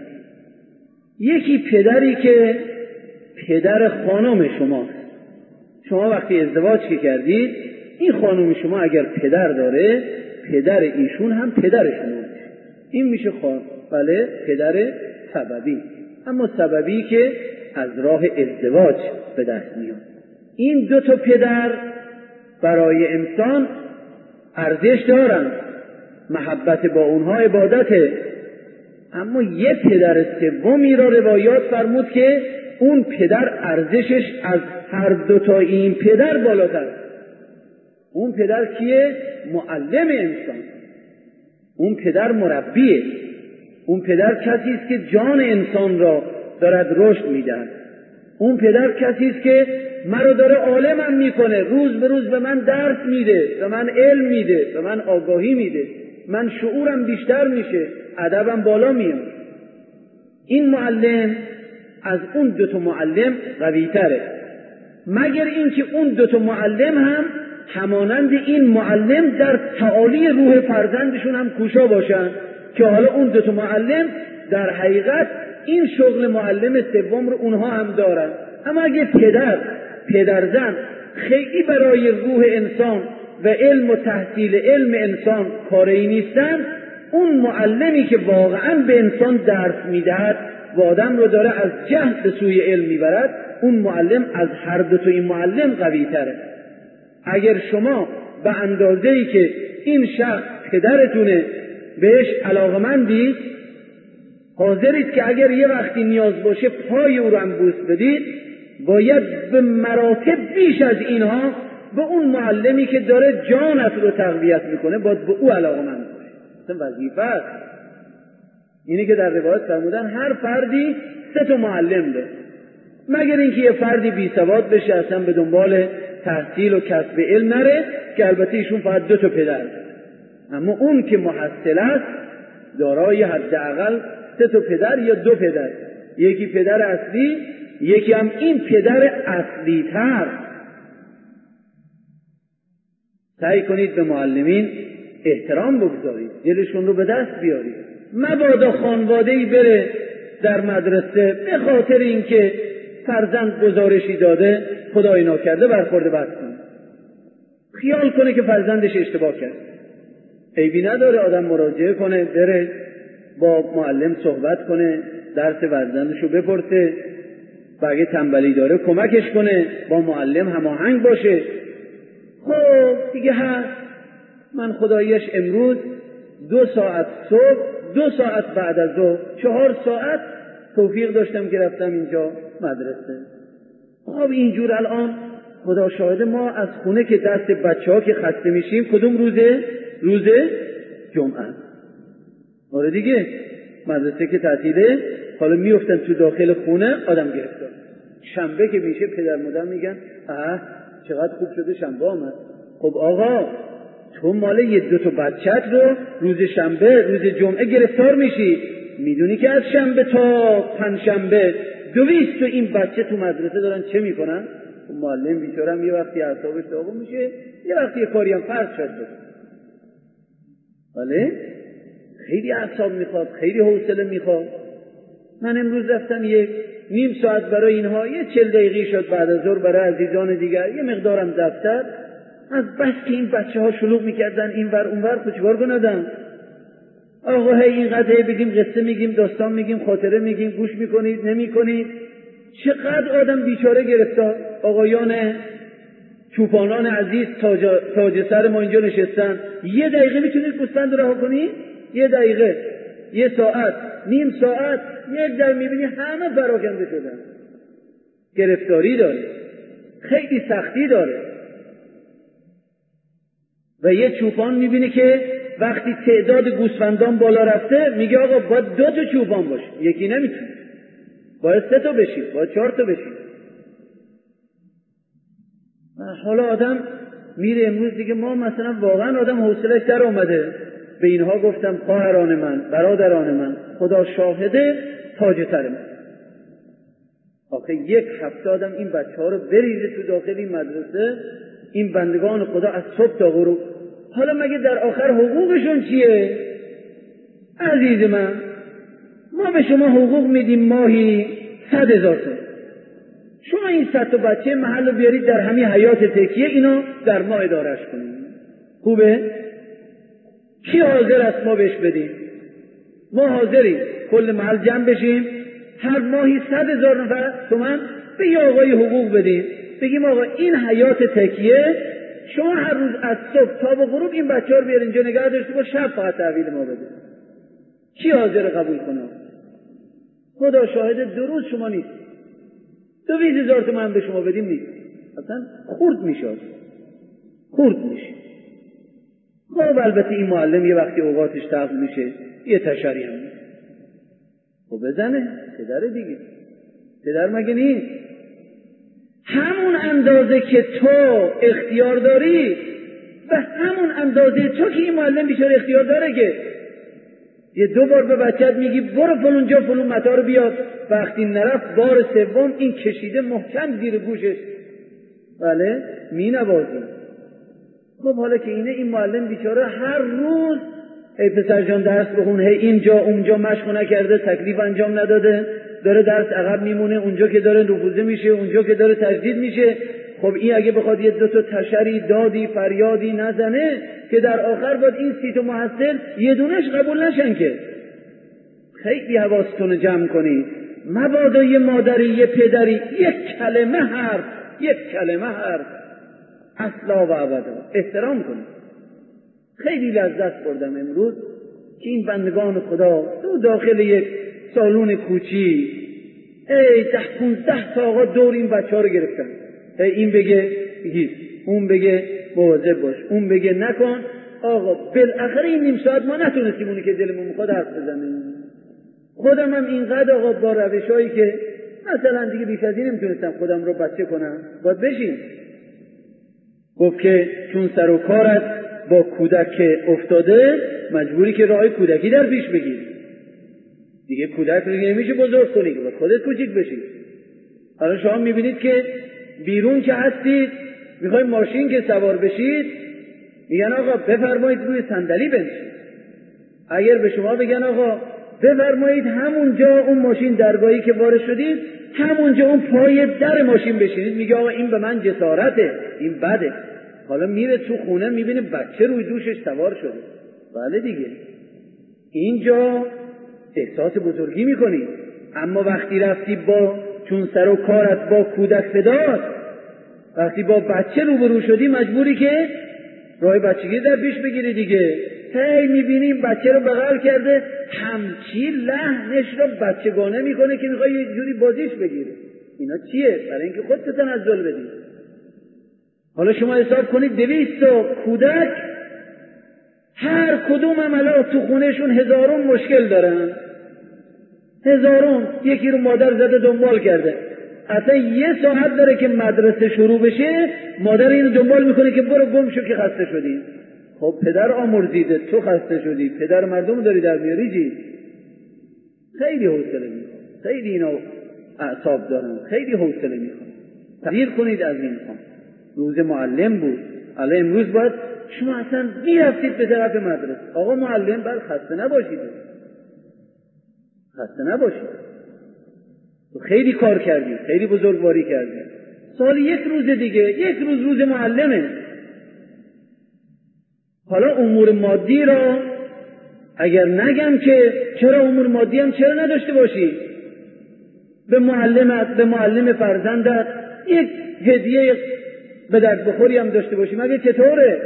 یکی پدری که پدر خانم شماست. شما وقتی ازدواج کردید، این خانم شما اگر پدر داره، پدر ایشون هم پدر شما. این میشه بله پدر سببی. اما سببی که از راه ازدواج به دست میاد. این 2 پدر برای انسان ارزش دارند، محبت با اونها عبادته. اما یه پدر سومی را روایات فرمود که اون پدر ارزشش از هر 2 این پدر بالاتر. اون پدر کیه؟ معلم انسان. اون پدر مربیه. اون پدر کسی است که جان انسان را دارد رشد میدهد. اون پدر کسی است که مرا داره عالمم میکنه، روز به روز به من درس میده، به من علم میده، به من آگاهی میده، من شعورم بیشتر میشه، ادبم بالا میاد. این معلم از اون 2 معلم قوی تره، مگر اینکه اون 2 معلم هم همانند این معلم در تعالی روح فرزندشون هم کوشا باشن، که حالا اون 2 معلم در حقیقت این شغل معلم سوم رو اونها هم دارن. اما اگه پدرزن خیلی برای روح انسان و علم و تحصیل علم انسان کاری نیستن، اون معلمی که واقعا به انسان درس میدهد و آدم رو داره از جهل به سوی علم میبرد، اون معلم از هر 2 این معلم قوی تره. اگر شما به اندازه‌ای که این شخص پدرتونه بهش علاقمندید، حاضرید که اگر یه وقتی نیاز باشه پای او رو هم بوس بدید، باید به مراتب بیش از اینها به اون معلمی که داره جانت رو تقویت میکنه باید به او علاقمند باشه. اصلا وظیفه است. اینی که در روایت فرمودن هر فردی 3 معلم داره، مگر اینکه یه فردی بی سواد بشه، اصلا به دنبال تحصیل و کسب علم نره، که البته ایشون فقط 2 پدر. اما اون که محصل است دارای حداقل 3 پدر یا 2 پدر، یکی پدر اصلی، یکی هم این پدر اصلی تر. سعی کنید به معلمین احترام بگذارید، دلشون رو به دست بیارید. مبادا خانواده‌ای بره در مدرسه به خاطر اینکه فرزند گزارشی داده خدای ناکرده برخورده بد کنه، خیال کنه که فرزندش اشتباه کرد. عیبی نداره آدم مراجعه کنه، بره با معلم صحبت کنه، درس فرزندشو بپرسه، اگه تنبلی داره کمکش کنه، با معلم هماهنگ باشه. خب دیگه هست، من خدایش امروز 2 ساعت صبح، 2 ساعت بعد از ظهر، 4 ساعت توفیق داشتم که رفتم اینجا مدرسه. خب اینجور الان خدا شاهده ما از خونه که دست بچه که خسته میشیم کدوم روزه؟ روز جمعه. آره دیگه، مدرسه که تعطیله، حالا میفتن تو داخل خونه آدم گرفتار. شنبه که میشه پدر مادر میگن چقدر خوب شده شنبه آمد. خب آقا تو مال 1-2 بچت رو روز شنبه، روز جمعه گرفتار میشی. میدونی که از شنبه تا پنجشنبه 200 این بچه تو مدرسه دارن چه میکنن؟ معلم بیچارم یه وقتی اعصابش داغون میشه، یه وقتی یه کاری هم فرض شد. ولی خیلی اعصاب میخواد، خیلی حوصله میخواد. من امروز رفتم 1.5 ساعت برای اینها، 40 دقیقه شد بعد از ظهر برای عزیزان دیگر، یه مقدارم دفتر. از بس که این بچه‌ها شلوغ میکردن این ور اون ور، خود چیکار کنم؟ آقا هی اینقدر بگیم قصه میگیم، داستان میگیم، خاطره میگیم، گوش میکنید نمیکنید. چقدر آدم بیچاره گرفتار. آقایان چوپانان عزیز تاج سر ما اینجا نشستن، 1 دقیقه میتونید گوسفند رها کنید؟ 1 دقیقه، 1 ساعت، نیم ساعت، 1 دقیقه میبینی همه پراکنده شدن. گرفتاری داره. خیلی سختی داره. و یه چوپان میبینه که وقتی تعداد گوسفندان بالا رفته میگه آقا باید 2 چوپان باشه، یکی نمیتونه، باید 3 بشید، باید 4 بشید. حالا آدم میره امروز دیگه، ما مثلا واقعا آدم حوصله‌اش در اومده. به اینها گفتم خواهران من، برادران من، خدا شاهده تاج سر من. آخه 1 هفته آدم این بچه‌ها رو بریزه تو داخل این مدرسه، این بندگان خدا از صبح تا غروب. حالا مگه در آخر حقوقشون چیه؟ عزیز من، ما به شما حقوق میدیم ماهی 100,000 تومان. شما این 100 بچه محل رو بیارید در همین حیات تکیه، اینا در ما ادارش کنید. خوبه؟ کی حاضر است ما بهش بدیم؟ ما حاضریم کل محل جمع بشیم، هر ماهی 100,000 تومان به یه آقای حقوق بدیم، بگیم آقا این حیات تکیه شما هر روز از صبح تا به غروب این بچه‌ها رو بیار اینجا نگه داشته باش، شب فقط تحویل ما بده. کی حاضر قبول کنه؟ خدا شاهد 2 روز شما نیست، 2,000 تومان به شما بدیم نیست، اصلا خورد میشه، خورد میشه. خب البته این معلم یه وقتی اوقاتش تغییر میشه یه تشریع هم خب بزنه، پدر دیگه، پدر مگه نیست؟ همون اندازه که تو اختیار داری و همون اندازه تو که این معلم بیچاره اختیار داره که یه 2 بار به بچت میگی برو فلون جا فلون متا رو بیار، وقتی نرفت بار سوم این کشیده محکم زیر گوشش، بله مینوازی. خب حالا که اینه، این معلم بیچاره هر روز ای پسر جان درس بخون، هی اینجا اونجا مشق نکرده، تکلیف انجام نداده، داره درس عقب میمونه، اونجا که داره نفوذه میشه، اونجا که داره تجدید میشه. خب این اگه بخواد یه 2 تشری دادی فریادی نزنه که در آخر باید این 30 محصل یه دونش قبول نشن که. خیلی حواستون جمع کنید، مبادا یه مادری یه پدری یک کلمه حرف اصلا و ابدا احترام کنید. خیلی لذت بردم امروز که این بندگان خدا تو داخل یک سالون کوچی 10-15 تا آقا دور این بچه‌ها رو گرفتن، این بگه گیر، اون بگه مواظب باش، اون بگه نکن. آقا بالاخره این نیم ساعت ما نتونستیم اونی که دلمون میخواد حرف بزنیم. خودم هم اینقدر آقا با روشایی که مثلا دیگه بیش از این نمیتونستم خودم رو بچه کنم، باید بشین. گفت که چون سر و کارت با کودک افتاده مجبوری که راه کودکی در پیش بگیری. دیگه کودک رو نمیشه بزرگ کنی، باید خودت کوچیک بشی. حالا شما میبینید که بیرون که هستید میخواید ماشین که سوار بشید میگن آقا بفرمایید روی صندلی بنشید. اگر به شما بگن آقا بفرمایید همونجا اون ماشین درگاهی که وارد شدید همونجا اون پای در ماشین بشینید، میگه آقا این به من جسارته، این بده. حالا میره تو خونه میبینه بچه روی دوشش سوار شده، بله دیگه اینجا احساس بزرگی میکنی. اما وقتی رفتی با چون سر و کارت با کودک فداست، وقتی با بچه روبرو شدی مجبوری که راه بچگی در پیش بگیری دیگه. هی میبینیم بچه رو بغل کرده همچی لحنش رو بچگانه میکنه که میخوای یه جوری بازیش بگیره. اینا چیه؟ برای اینکه خودت تنزل بدی. حالا شما حساب کنید 200 کودک هر کدوم عملا تو خونهشون هزارون مشکل دارن، هزارون. یکی رو مادر زده دنبال کرده، اصلا 1 ساعت داره که مدرسه شروع بشه مادر اینو دنبال میکنه که برو گم شو که خسته شدی. خب پدر آمرزیده، تو خسته شدی، پدر مردم داری در میاری جی. خیلی حوصله میخوام، خیلی اینا اعصاب دارن، خیلی حوصله میخوام. تغییر کنید از این خان. روز معلم بود، الان امروز باید شما اصلا میرفتید به طرف مدرسه. آقا معلم بر خسته نباشید، خسته نباشید، تو خیلی کار کردی، خیلی بزرگواری کردی. سال 1 روز دیگه، 1 روز معلمه. حالا امور مادی را اگر نگم که چرا امور مادی هم چرا نداشته باشی؟ به معلمت، به معلم فرزندت یک هدیه به درد بخوری هم داشته باشی، مگه چطوره؟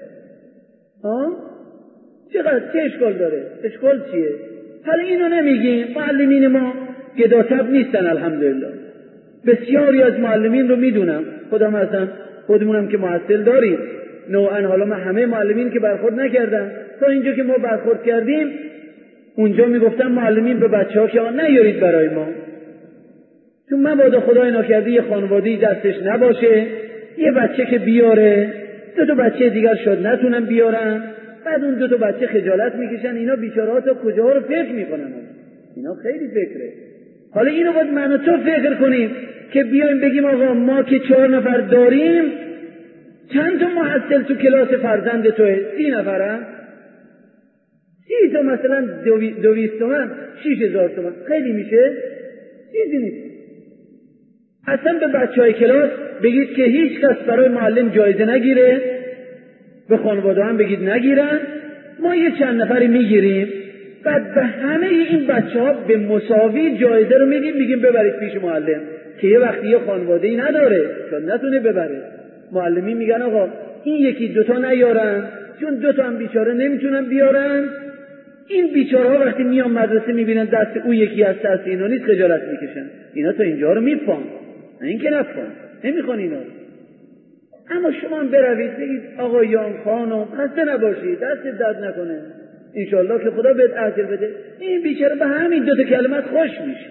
چه اشکال داره؟ اشکال چیه؟ حالا اینو نمیگیم. معلمین ما گداطب نیستن الحمدلله، بسیاری از معلمین رو میدونم، خودم هستم، خودمونم که محصل داریم نوعا. حالا من همه معلمین که برخورد نکردم، تا اینجا که ما برخورد کردیم اونجا میگفتن معلمین به بچه‌ها که نیارید برای ما، چون مبادا خدای ناکرده یه خانواده‌ای دستش نباشه، یه بچه که بیاره 2 بچه دیگر شاید نتونن بیارن، بعد اون 2 بچه خجالت میکشن. اینا بیچاره‌ها تا کجا رو فکر میکنن؟ اینا خیلی فکره. حالا اینو باید من و تو فکر کنیم که بیایم بگیم آقا ما که 4 نفر داریم، چند تا محصل تو کلاس فرزند توه؟ 30 نفرن؟ 30 تا مثلا 200 تومن 6000 تومن خیلی میشه؟ چیزی نیست. اصلا به بچهای کلاس بگید که هیچ کس برای معلم جایزه نگیره، به خانواده هم بگید نگیرن، ما یه چند نفری میگیریم، بعد به همه این بچه‌ها به مساوی جایزه رو میگیم ببرید پیش معلم، که یه وقتی یه خانواده‌ای نداره چون نتونه ببره. معلمین میگن آقا این 1-2 تا نیارن، چون 2 تا هم بیچاره نمیتونن بیارن. این بیچاره‌ها وقتی میان مدرسه میبینن دست اون یکی از دست اینا نیست، خجالت میکشن. اینا تا اینجا رو میفهمن، این که نفهم نمیخوان اینا. اما شما هم بروید بگید آقایان خانم خسته نباشید، دست درد نکنه، انشالله که خدا بهت اجر بده. این بیچاره به همین 2 تا کلمات خوش میشه.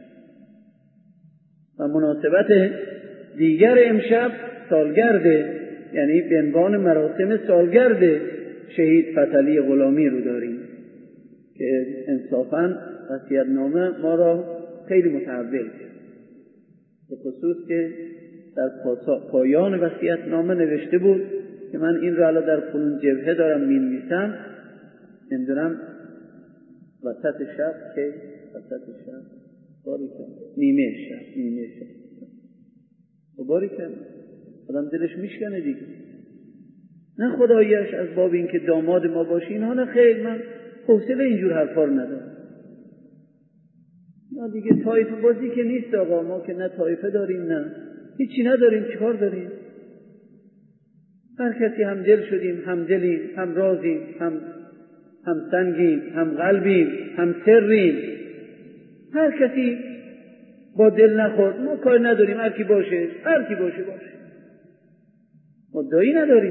و مناسبت دیگر امشب سالگرد، یعنی به عنوان مراسم سالگرد شهید فتحعلی غلامی رو داریم که انصافاً وصیت‌نامه ما را خیلی متحول کرد. به خصوص که در پایان وصیت‌نامه نوشته بود که من این را در فلان جبهه دارم می‌نویسم، نمیدونم وسط شب که وسط شب باری کنم نیمه شب باری کنم آدم دلش میشکنه دیگه. نه خداییش از باب این که داماد ما باشی، اینها نه خیلی، من حوصله اینجور حرفا رو ندارم. نه دیگه طایفه بازی که نیست آقا، ما که نه طایفه داریم نه هیچی نداریم، چیکار داریم؟ هر کسی هم دل شدیم، هم دلیم، هم رازیم، هم سنگیم، هم قلبیم، هم سریم. هر کسی با دل نخورد ما کار نداریم، هر کی باشه مدعی نداریم.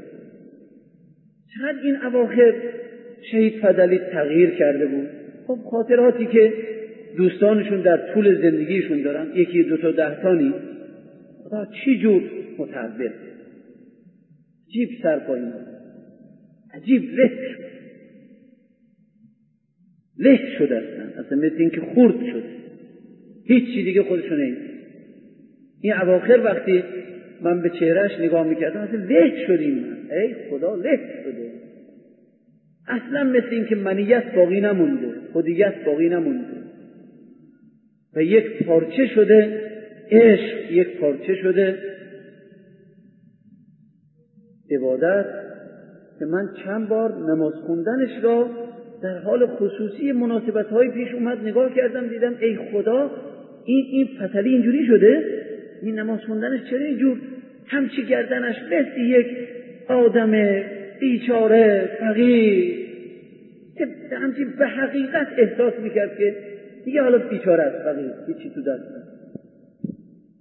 چقدر این اواخر شهید فتحعلی تغییر کرده بود. خب خاطراتی که دوستانشون در طول زندگیشون دارن، 1-2 تا 10 تا نیست، خدا چی جور متحول، عجیب سرپایین، عجیب له شده اصلا مثل این که خورد شد، هیچ چی دیگه خودشو نیست. این اواخر وقتی من به چهرهش نگاه میکردم اصلا له شدیم، من ای خدا له شده، اصلا مثل این که منیت باقی نمونده، خودیت باقی نمونده و یک پارچه شده عشق، یک پارچه شده عبادت. که من چند بار نماز خوندنش را در حال خصوصی مناسبت‌های پیش اومد نگاه کردم، دیدم ای خدا این فتحعلی اینجوری شده، این نماز خوندنش چرا اینجور همچی گردنش مثل یک آدم بیچاره فقیر که همچی به حقیقت احساس میکرد که دیگه حالا بیچاره است، فقیر هیچی تو دست نیست.